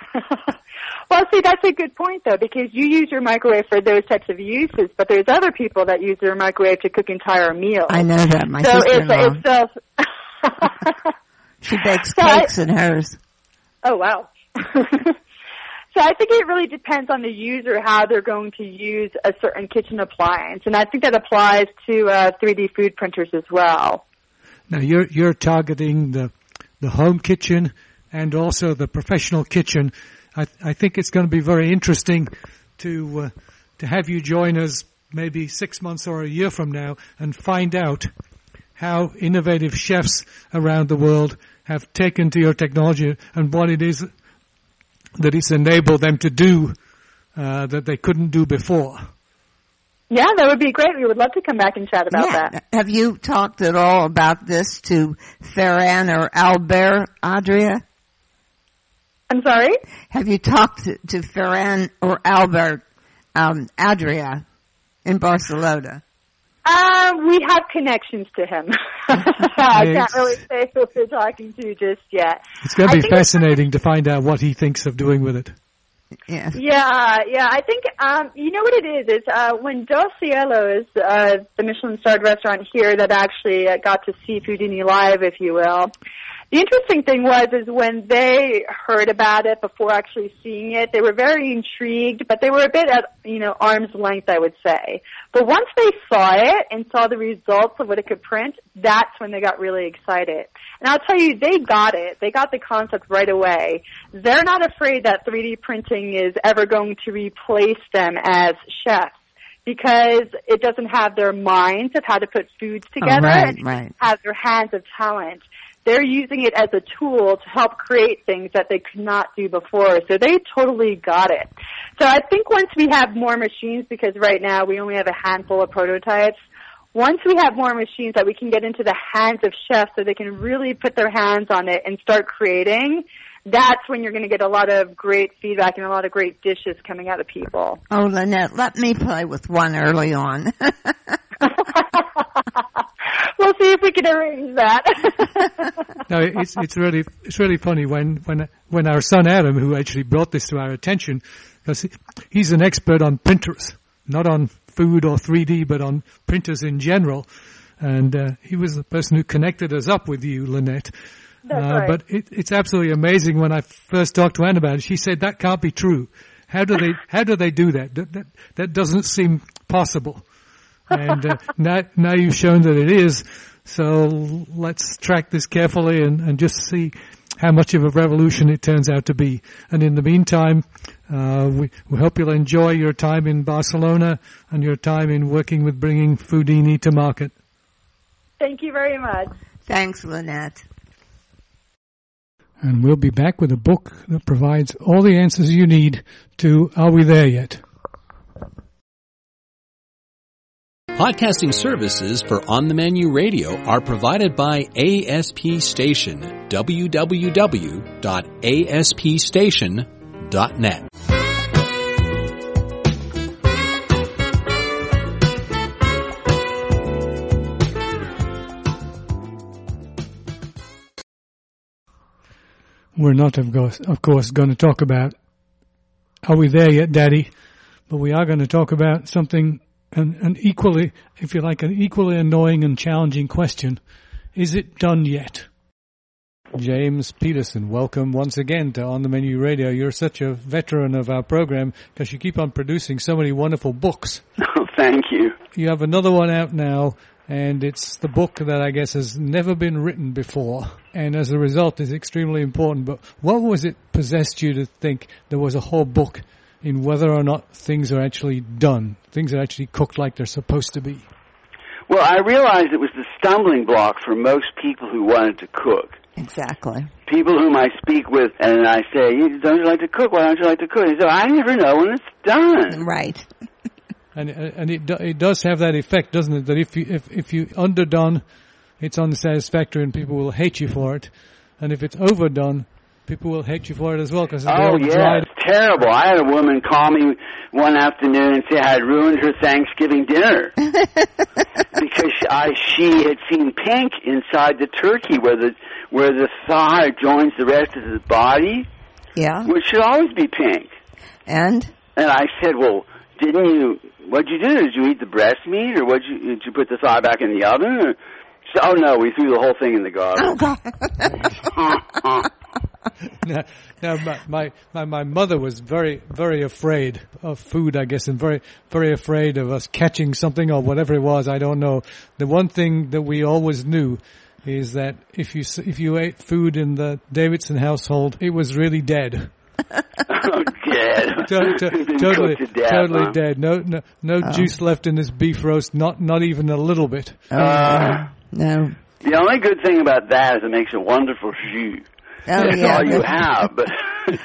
Well, see, that's a good point, though, because you use your microwave for those types of uses, but there's other people that use their microwave to cook entire meals. I know that. My so sister-in-law. It's, it's, she bakes so cakes I, in hers. Oh, wow. So I think it really depends on the user how they're going to use a certain kitchen appliance, and I think that applies to uh, three D food printers as well. Now, you're you're targeting the the home kitchen and also the professional kitchen. I, I think it's going to be very interesting to uh, to have you join us maybe six months or a year from now and find out how innovative chefs around the world have taken to your technology and what it is that it's enabled them to do uh, that they couldn't do before. Yeah, that would be great. We would love to come back and chat about yeah. that. Have you talked at all about this to Ferran or Albert, Adria? I'm sorry? Have you talked to, to Ferran or Albert, um, Adria in Barcelona? Um, we have connections to him. I can't really say who we're talking to just yet. It's going to be fascinating to find out what he thinks of doing with it. Yeah, yeah, yeah. I think um, you know what it is. Is uh, when Dos Cielos, uh, the Michelin-starred restaurant here that actually uh, got to see Foodini live, if you will. The interesting thing was is when they heard about it before actually seeing it, they were very intrigued, but they were a bit at, you know, arm's length, I would say. But once they saw it and saw the results of what it could print, that's when they got really excited. And I'll tell you, they got it. They got the concept right away. They're not afraid that three D printing is ever going to replace them as chefs, because it doesn't have their minds of how to put foods together, oh, right, and right. have their hands of talent. They're using it as a tool to help create things that they could not do before. So they totally got it. So I think once we have more machines, because right now we only have a handful of prototypes, once we have more machines that we can get into the hands of chefs so they can really put their hands on it and start creating, that's when you're going to get a lot of great feedback and a lot of great dishes coming out of people. Oh, Lynette, let me play with one early on. We'll see if we can arrange that. No, it's it's really it's really funny when when when our son Adam, who actually brought this to our attention, because he, he's an expert on printers, not on food or three D, but on printers in general, and uh, he was the person who connected us up with you, Lynette. That's uh, right. But it, it's absolutely amazing. When I first talked to Anne about it, she said that can't be true. How do they how do they do that? That that, that doesn't seem possible. And uh, now, now you've shown that it is, so let's track this carefully and, and just see how much of a revolution it turns out to be. And in the meantime, uh, we, we hope you'll enjoy your time in Barcelona and your time in working with bringing Foodini to market. Thank you very much. Thanks, Lynette. And we'll be back with a book that provides all the answers you need to Are We There Yet? Podcasting services for On the Menu Radio are provided by A S P Station, w w w dot a s p station dot net. We're not, of course, of course, going to talk about Are We There Yet, Daddy? But we are going to talk about something, an, an equally, if you like, an equally annoying and challenging question. Is it done yet? James Peterson, welcome once again to On the Menu Radio. You're such a veteran of our program because you keep on producing so many wonderful books. Oh, thank you. You have another one out now, and it's the book that I guess has never been written before, and as a result is extremely important. But what was it possessed you to think there was a whole book in whether or not things are actually done, things are actually cooked like they're supposed to be? Well, I realized it was the stumbling block for most people who wanted to cook. Exactly. people whom I speak with, and I say, don't you like to cook? Why don't you like to cook? He said, I never know when it's done. Right. And and it do, it does have that effect, doesn't it? That if you if if you underdone, it's unsatisfactory, and people will hate you for it. And if it's overdone, people will hate you for it as well. Cause oh yeah, it's terrible. I had a woman call me one afternoon and say I had ruined her Thanksgiving dinner because I she had seen pink inside the turkey where the where the thigh joins the rest of the body. Yeah. Which should always be pink. And and I said, well, didn't you? What'd you do? Did you eat the breast meat, or what? Did you put the thigh back in the oven? Or, she said, oh no, we threw the whole thing in the garbage. Oh God. now, now my, my my my mother was very very afraid of food, I guess, and very very afraid of us catching something or whatever it was. I don't know. The one thing that we always knew is that if you if you ate food in the Davidson household, it was really dead. Oh, dead. to, to, totally, to death, totally huh? dead. No, no, no oh. juice left in this beef roast. Not, not even a little bit. Oh, uh, no. The only good thing about that is it makes a wonderful jus. Oh, That's yeah. all you have, but it's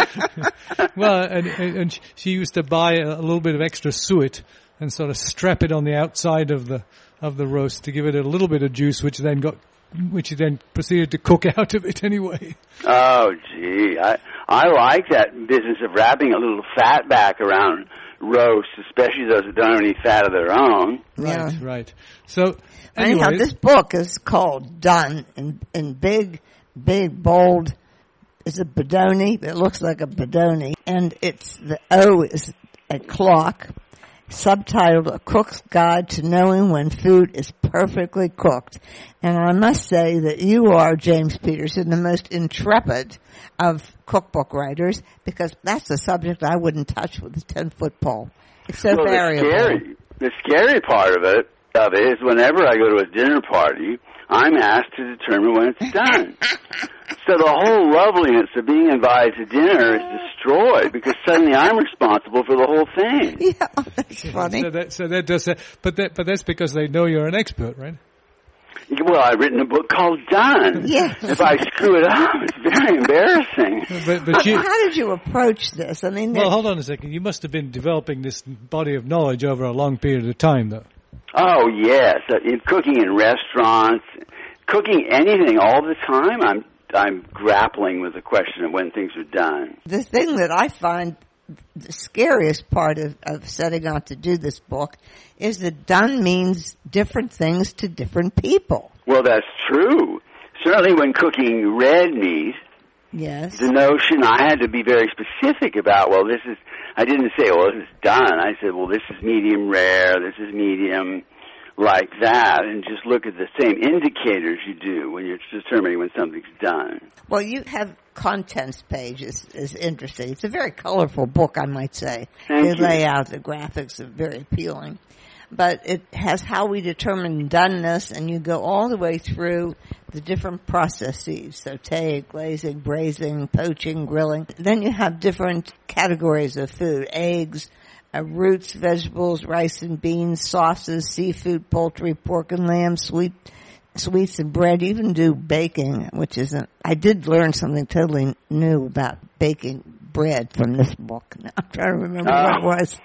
good. Well, and, and she used to buy a little bit of extra suet and sort of strap it on the outside of the of the roast to give it a little bit of juice, which then got, which she then proceeded to cook out of it anyway. Oh, gee, I I like that business of wrapping a little fat back around roasts, especially those that don't have any fat of their own. Right, Yeah. right. So, Anyhow, anyways, this book is called Done in in big, big, bold. It's a Bodoni. It looks like a Bodoni, and it's the O is a clock. Subtitled A Cook's Guide to Knowing When Food is Perfectly Cooked. And I must say that you are, James Peterson, the most intrepid of cookbook writers, because that's a subject I wouldn't touch with a ten-foot pole. It's so well, variable. The scary, the scary part of it, of it is whenever I go to a dinner party, I'm asked to determine when it's done. So the whole loveliness of being invited to dinner is destroyed because suddenly I'm responsible for the whole thing. Yeah, that's funny. So that, so that does, but that, but that's because they know you're an expert, right? Well, I've written a book called Done. Yeah. If I screw it up, it's very embarrassing. But, but you, how did you approach this? I mean, well, hold on a second. You must have been developing this body of knowledge over a long period of time, though. Oh, yes. In cooking in restaurants, cooking anything all the time, I'm I'm grappling with the question of when things are done. the thing that I find the scariest part of, of setting out to do this book is that done means different things to different people. Well, that's true. Certainly when cooking red meat, Yes. the notion I had to be very specific about, well, this is, I didn't say, well, this is done. I said, well, this is medium rare, this is medium, like that, and just look at the same indicators you do when you're determining when something's done. Well, you have contents page is, is interesting. It's a very colorful book, I might say. Thank the you. layout, the graphics are very appealing. But it has how we determine doneness, and you go all the way through the different processes, saute, glazing, braising, poaching, grilling. Then you have different categories of food, eggs, uh, roots, vegetables, rice and beans, sauces, seafood, poultry, pork and lamb, sweet sweets and bread. You even do baking, which isn't, I did learn something totally new about baking bread from this book. I'm trying to remember Oh. what it was.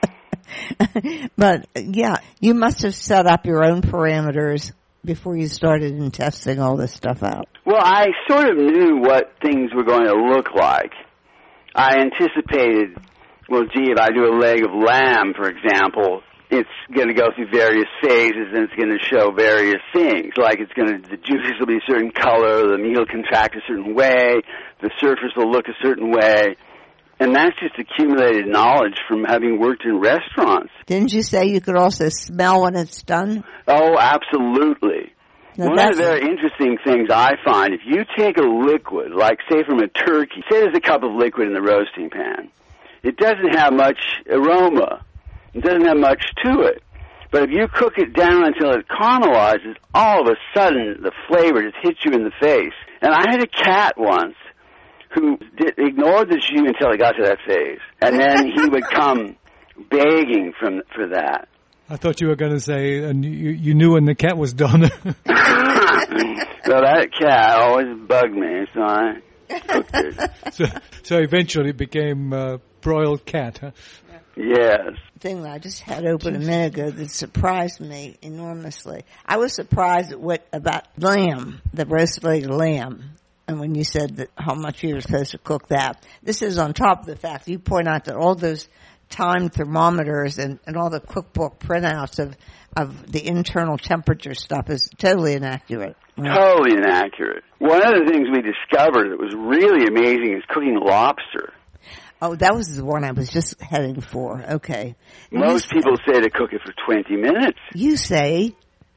But, yeah, you must have set up your own parameters before you started in testing all this stuff out. Well, I sort of knew what things were going to look like. I anticipated, well, gee, if I do a leg of lamb, for example, it's going to go through various phases and it's going to show various things. Like it's going to, the juices will be a certain color, the meat will contract a certain way, the surface will look a certain way. And that's just accumulated knowledge from having worked in restaurants. Didn't you say you could also smell when it's done? Oh, absolutely. Now One that's of the very interesting things I find, if you take a liquid, like say from a turkey, say there's a cup of liquid in the roasting pan, it doesn't have much aroma. It doesn't have much to it. But if you cook it down until it caramelizes, all of a sudden the flavor just hits you in the face. And I had a cat once who did, ignored the jus until he got to that phase. And then he would come begging from for that. I thought you were going to say, and you, you knew when the cat was done. Well, that cat always bugged me, so I cooked it. So, so eventually it became uh, broiled cat, huh? Yes. Thing that I just had open a minute ago that surprised me enormously. I was surprised at what about lamb, the roast leg lamb, and when you said that how much you were supposed to cook that. This is on top of the fact you point out that all those time thermometers and, and all the cookbook printouts of of the internal temperature stuff is totally inaccurate. Right? Totally inaccurate. One of the things we discovered that was really amazing is cooking lobster. Oh, that was the one I was just heading for. Okay. Most you people say to cook it for twenty minutes. You say?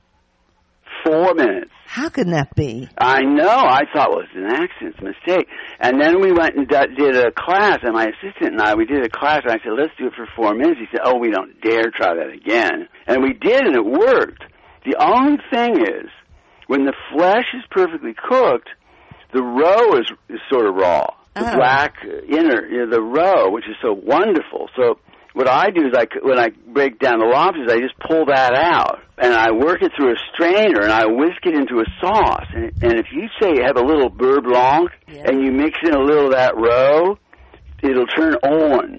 Four minutes. How can that be? I know. I thought it was an accident, a mistake. And then we went and did a class, and my assistant and I, we did a class, and I said, let's do it for four minutes. He said, oh, we don't dare try that again. And we did, and it worked. The only thing is, when the flesh is perfectly cooked, the roe is, is sort of raw. The oh. black inner, you know, the roe, which is so wonderful. So what I do is, I, when I break down the lobsters, I just pull that out, and I work it through a strainer, and I whisk it into a sauce. And, and if you say you have a little beurre blanc, yeah. and you mix in a little of that roe, it'll turn orange.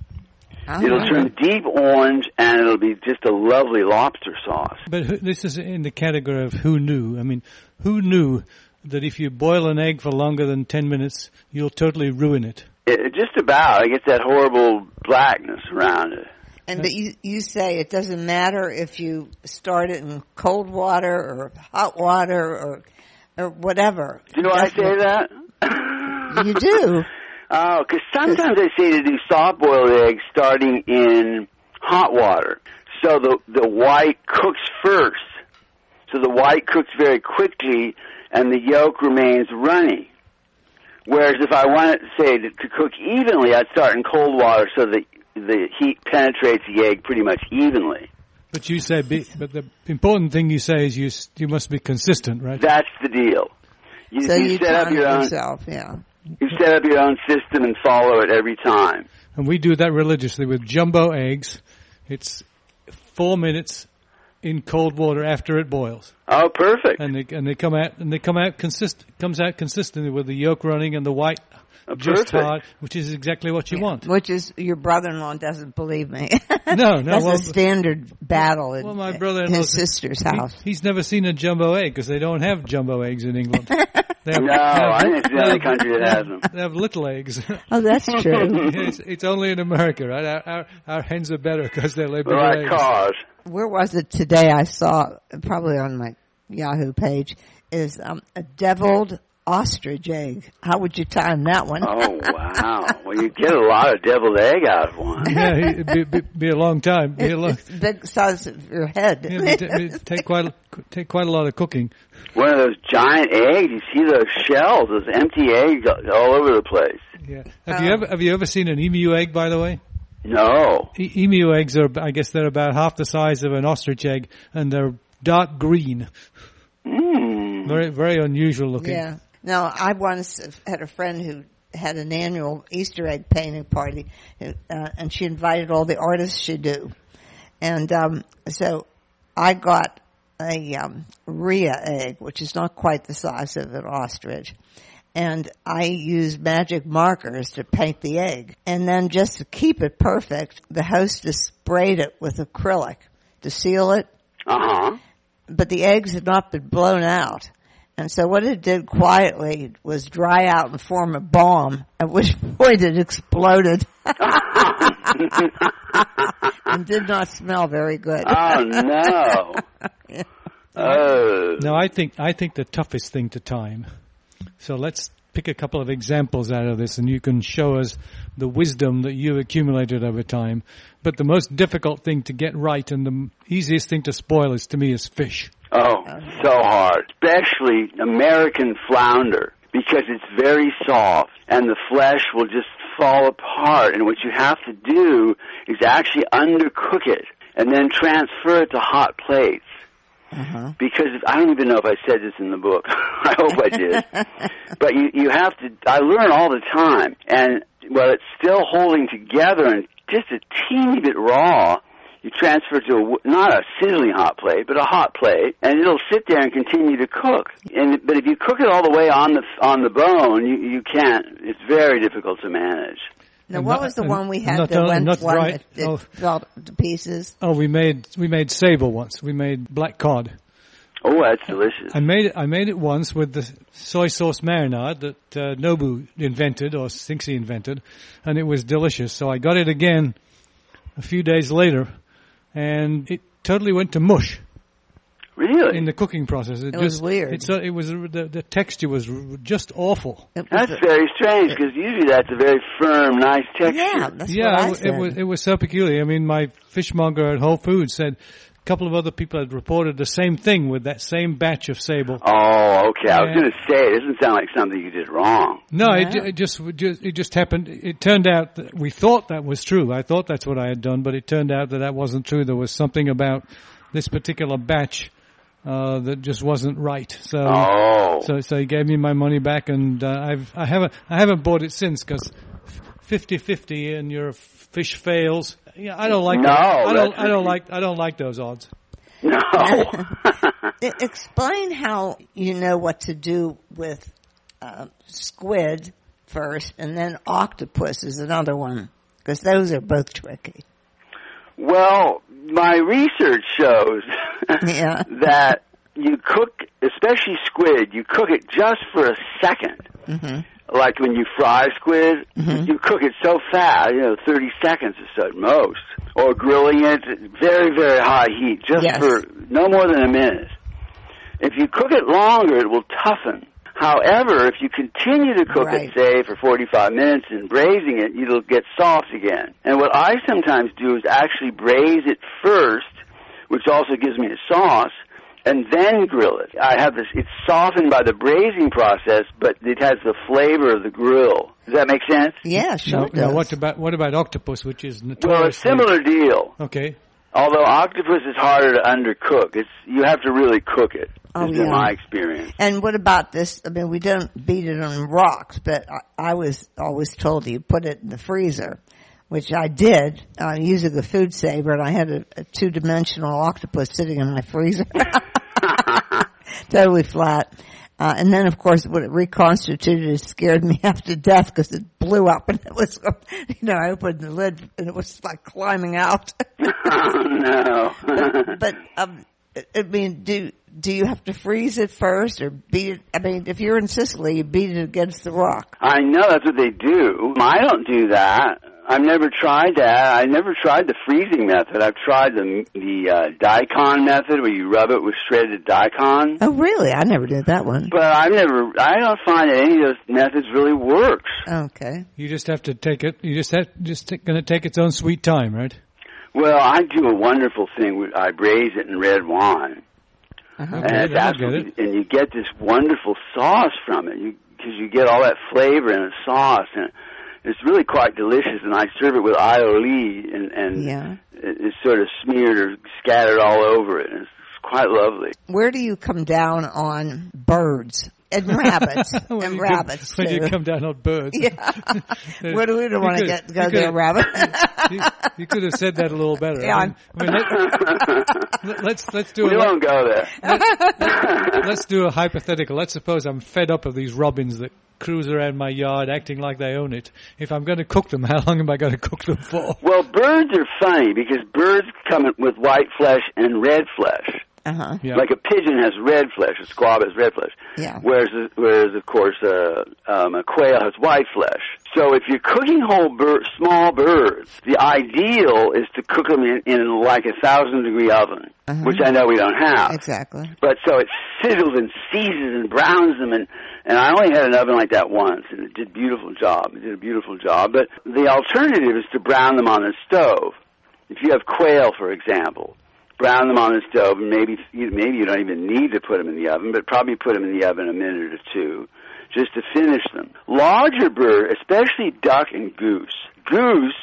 Oh, it'll turn deep orange, and it'll be just a lovely lobster sauce. But who, this is in the category of who knew. I mean, who knew that if you boil an egg for longer than ten minutes, you'll totally ruin it? It, just about. I get that horrible blackness around it. And but you you say it doesn't matter if you start it in cold water or hot water or or whatever. Do you know why I say that? You do. Oh, because sometimes I say to do soft-boiled eggs starting in hot water, so the the white cooks first. So the white cooks very quickly, and the yolk remains runny. Whereas if I wanted, say, to, to cook evenly, I'd start in cold water so that the heat penetrates the egg pretty much evenly. But you say, be, but the important thing you say is you you must be consistent, right? That's the deal. You, so you, you set up your own yourself, yeah. You set up your own system and follow it every time. And we do that religiously with jumbo eggs. It's four minutes in cold water after it boils. Oh, perfect. And they and they come out and they come out consist comes out consistently with the yolk running and the white oh, just perfect. hard, which is exactly what you yeah, want. Which is your brother-in-law doesn't believe me. No, no. That's well, a standard battle in well, my brother-in-law, his sister's house. He, he's never seen a jumbo egg because they don't have jumbo eggs in England. They have, no, they have, I think it's the only country that has them. They have little eggs. Oh, that's true. it's, it's only in America, right? Our our, our hens are better because they lay bigger like eggs. cars. Where was it today? I saw, probably on my Yahoo page, is um, a deviled ostrich egg. How would you time that one? Oh, wow. Well, you get a lot of deviled egg out of one. Yeah, it'd be, be, be a long time. Be a long, it's the big size of your head. Yeah, it'd, it'd take quite a, take quite a lot of cooking. One of those giant eggs, you see those shells, those empty eggs all over the place. Yeah. Have um, you ever have you ever seen an emu egg, by the way? No. E- emu eggs are, I guess, they're about half the size of an ostrich egg, and they're dark green. Mm. Very, very unusual looking. Yeah. Now, I once had a friend who had an annual Easter egg painting party, uh, and she invited all the artists she knew. And um, so I got a um, rhea egg, which is not quite the size of an ostrich. And I used magic markers to paint the egg. And then just to keep it perfect, the hostess sprayed it with acrylic to seal it. Uh-huh. But the eggs had not been blown out. And so what it did quietly was dry out and form a bomb, at which point it exploded. And did not smell very good. Oh, no. Yeah. Oh. Now, I think I think the toughest thing to time. So let's pick a couple of examples out of this, and you can show us the wisdom that you've accumulated over time. But the most difficult thing to get right and the easiest thing to spoil is, to me, is fish. Oh, so hard. Especially American flounder, because it's very soft, and the flesh will just fall apart. And what you have to do is actually undercook it, and then transfer it to hot plates. Uh-huh. Because I don't even know if I said this in the book. I hope I did. But you, you have to, I learn all the time. And while it's still holding together and just a teeny bit raw, You transfer it to a, not a sizzling hot plate, but a hot plate, and it'll sit there and continue to cook. And but if you cook it all the way on the on the bone, you you can't. It's very difficult to manage. Now, And what not- was the and one we had not that only- went not one right- that, that oh. fell to pieces? Oh, we made we made sable once. We made black cod. Oh, that's delicious. I made it. I made it once with the soy sauce marinade that uh, Nobu invented, or thinks he invented, and it was delicious. So I got it again a few days later, and it totally went to mush Really? in the cooking process. It, It was just, weird. It, so it was the, the texture was r- just awful. It was That's a- very strange because usually that's a very firm, nice texture. yeah, that's yeah, what I it, said. it was it was so peculiar. I mean, my fishmonger at Whole Foods said a couple of other people had reported the same thing with that same batch of sable. Oh, okay. I was Yeah. going to say it doesn't sound like something you did wrong. No, Yeah. it, ju- it just it just it just happened. It turned out that we thought that was true. I thought that's what I had done, but it turned out that that wasn't true. There was something about this particular batch uh, that just wasn't right. So, Oh. so so he gave me my money back, and uh, I've I haven't I haven't bought it since because fifty-fifty and your fish fails. Yeah, I don't like. No, those. I don't. that's I don't risky. like. I don't like those odds. No. E- Explain how you know what to do with uh, squid first, and then octopus is another one, because those are both tricky. Well, my research shows Yeah. that you cook, especially squid, you cook it just for a second. Mm-hmm. Like when you fry squid, Mhm. you cook it so fast, you know, thirty seconds or so at most. Or grilling it, very, very high heat, just Yes. for no more than a minute. If you cook it longer, it will toughen. However, if you continue to cook Right. it, say, for forty-five minutes and braising it, it'll get soft again. And what I sometimes do is actually braise it first, which also gives me a sauce, and then grill it. I have this, it's softened by the braising process, but it has the flavor of the grill. Does that make sense? Yeah, sure Now, does. now what about what about octopus, which is Well, notorious? a similar deal. Okay. Although octopus is harder to undercook. It's, you have to really cook it. Oh, It's yeah. been my experience. And what about this? I mean, we don't beat it on rocks, but I, I was always told you put it in the freezer, which I did uh, using the food saver, and I had a, a two-dimensional octopus sitting in my freezer, totally flat. Uh, and then, of course, when it reconstituted, it scared me half to death because it blew up, and it was, you know, I opened the lid and it was like climbing out. Oh, no. But um, I mean, do do you have to freeze it first or beat it? I mean, if you're in Sicily, you beat it against the rock. I know that's what they do. I don't do that. I've never tried that. I never tried the freezing method. I've tried the the uh, daikon method where you rub it with shredded daikon. Oh, really? I never did that one. But I've never. I don't find that any of those methods really works. Okay. You just have to take it. You just have just going to take its own sweet time, right? Well, I do a wonderful thing. With, I braise it in red wine, Uh-huh. Okay, and it's then I get absolutely, it. and you get this wonderful sauce from it. You because you get all that flavor in a sauce, and it's really quite delicious. And I serve it with aioli, and and Yeah. it- it's sort of smeared or scattered all over it. And it's quite lovely. Where do you come down on birds and rabbits When and you rabbits Come, when too? you come down on birds. Yeah. Where do we don't You want to could- get go you there, could- rabbit? you, you could have said that a little better. Yeah, I mean, I mean, let, let- let's let's do We a won't go there. let's do a hypothetical. Let's suppose I'm fed up of these robins that cruise around my yard acting like they own it. If I'm going to cook them, how long am I going to cook them for? Well, birds are funny because birds come with white flesh and red flesh. Uh-huh. Yeah. Like a pigeon has red flesh, a squab has red flesh. Yeah. Whereas, whereas of course, uh, um, a quail has white flesh. So if you're cooking whole bir- small birds, the ideal is to cook them in, in like a thousand degree oven, Uh-huh. which I know we don't have. Exactly. But so it sizzles and seasons and browns them, and and I only had an oven like that once, and it did a beautiful job. It did a beautiful job. But the alternative is to brown them on the stove. If you have quail, for example, brown them on the stove, and maybe maybe you don't even need to put them in the oven, but probably put them in the oven a minute or two, just to finish them. Larger bird, especially duck and goose. Goose,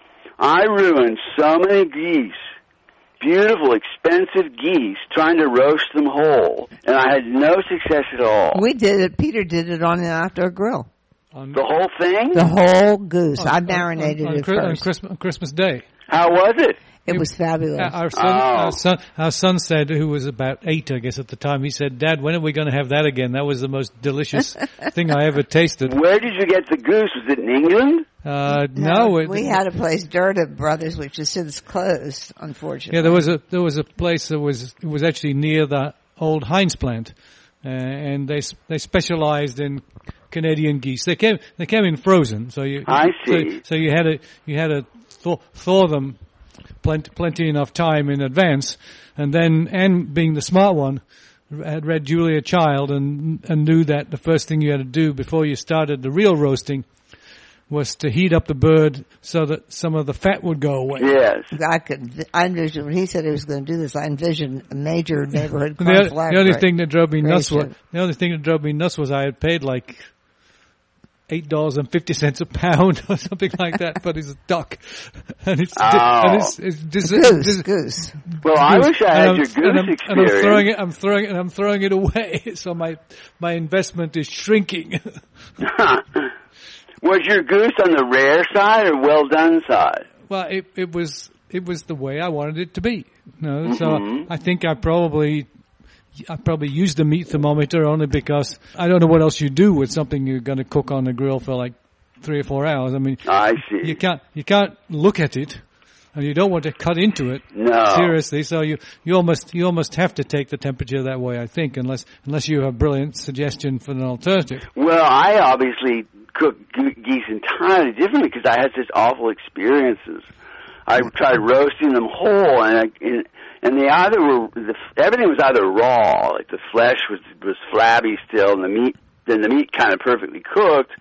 I ruined so many geese. Beautiful, expensive geese, trying to roast them whole, and I had no success at all. We did it. Peter did it on the outdoor grill. On, The whole thing? The whole goose. on- I on- marinated on, on, it Chri- on first. Christmas, on Christmas Day. How was it? It was fabulous. Uh, Our son, Oh. our son, our son said, who was about eight, I guess, at the time, he said, "Dad, when are we going to have that again? That was the most delicious thing I ever tasted." Where did you get the goose? Was it in England? Uh, no, it, we had a place, Durda Brothers, which has since closed, unfortunately. yeah, there was a there was a place that was it was actually near the old Heinz plant, uh, and they they specialized in Canadian geese. They came they came in frozen, so you I so, see. so you had to you had to thaw, thaw them plenty plenty enough time in advance, and then and being the smart one, had read Julia Child and and knew that the first thing you had to do before you started the real roasting was to heat up the bird so that some of the fat would go away. Yes. I could, I envisioned, when he said he was going to do this, I envisioned a major neighborhood The, the conflict. only thing that drove me nuts was creation. the only thing that drove me nuts was I had paid like eight dollars and fifty cents a pound or something like that, but it's a duck, and it's Oh. and it's, it's dis- Goose, dis- goose. Well, I goose. wish I And had I'm- your goose and I'm, experience. And I'm throwing it. I'm throwing it. And I'm throwing it away. So my my investment is shrinking. Was your goose on the rare side or well done side? Well, it it was it was the way I wanted it to be. No, Mhm. so I think I probably I probably used a meat thermometer only because I don't know what else you do with something you're going to cook on the grill for like three or four hours. I mean, I see. you can't you can't look at it, and you don't want to cut into it No. seriously. So you you almost you almost have to take the temperature that way. I think unless unless you have a brilliant suggestion for an alternative. Well, I obviously cook ge- geese entirely differently because I had such awful experiences. I tried roasting them whole, and I, and, and they either were the, everything was either raw, like the flesh was was flabby still, and the meat then the meat kind of perfectly cooked,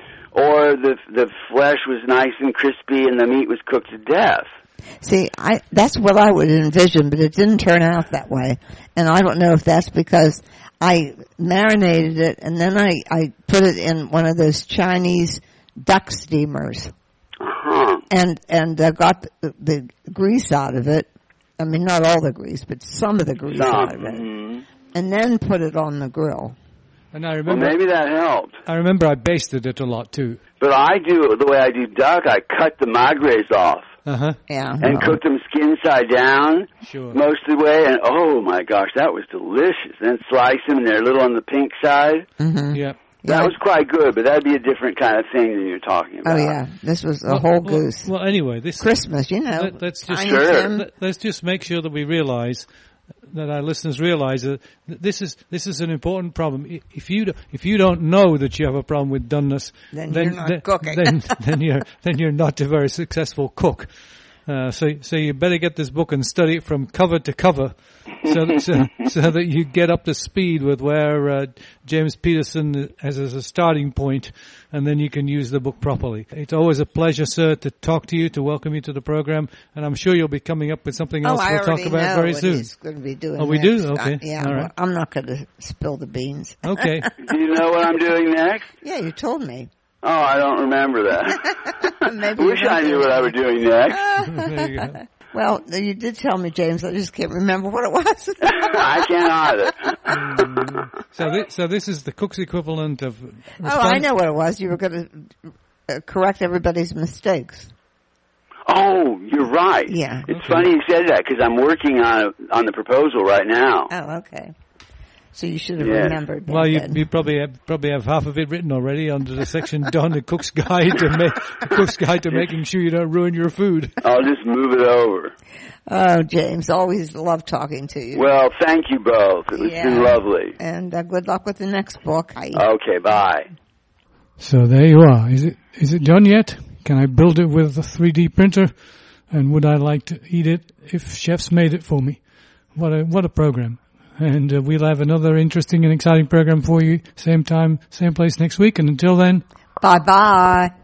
or the the flesh was nice and crispy, and the meat was cooked to death. See, I, that's what I would envision, but it didn't turn out that way. And I don't know if that's because I marinated it and then I, I put it in one of those Chinese duck steamers Uh-huh. and, and uh, got the, the grease out of it. I mean, not all the grease, but some of the grease out of it. Mm-hmm. And then put it on the grill. And I Well, remember maybe that helped. I remember I basted it a lot too. But I do the way I do duck. I cut the magres off Uh huh. Yeah. and cook them skin side down. Sure. Most of the way, and oh my gosh, that was delicious. Then slice them, and they're a little on the pink side. Mm-hmm. Yeah. That Yeah. was quite good, but that'd be a different kind of thing than you're talking about. Oh, yeah. This was a Well, whole well, goose. Well, anyway, this Christmas, you know. Let, let's just Tiny Sure. Tim. let, let's just make sure that we realize that our listeners realize that this is this is an important problem. I- If you do, if you don't know that you have a problem with doneness, Then then you're not then, cooking. then then you're then you're not a very successful cook. Uh, so so you better get this book and study it from cover to cover, so that, so, so that you get up to speed with where uh, James Peterson has as a starting point, and then you can use the book properly. It's always a pleasure, sir, to talk to you, to welcome you to the program, and I'm sure you'll be coming up with something else Oh, I we'll talk already about know very what soon. he's going to be doing Oh, we next. do? Okay. Uh, yeah, All right. well, I'm not going to spill the beans. Okay. Do you know what I'm doing next? Yeah, you told me. Oh, I don't remember that. Maybe I wish you I don't knew do what I it. was doing next. There you go. Well, you did tell me, James. I just can't remember what it was. I can't either. So this, so this is the cook's equivalent of. Oh, I know what it was. You were going to uh, correct everybody's mistakes. Oh, you're right. Yeah. It's Okay. funny you said that because I'm working on a, on the proposal right now. Oh, okay. So you should have Yes. remembered back Well, you, then. you probably have, probably have half of it written already under the section Don the Cook's Guide to make the Cook's Guide to making sure you don't ruin your food. I'll just move it over. Oh, James, always love talking to you. Well, thank you both. It's Yeah. been lovely. And uh, good luck with the next book. Bye. Okay, bye. So there you are. Is it is it done yet? Can I build it with a three D printer? And would I like to eat it if chefs made it for me? What a what a program! And uh, we'll have another interesting and exciting program for you. Same time, same place next week. And until then. Bye-bye.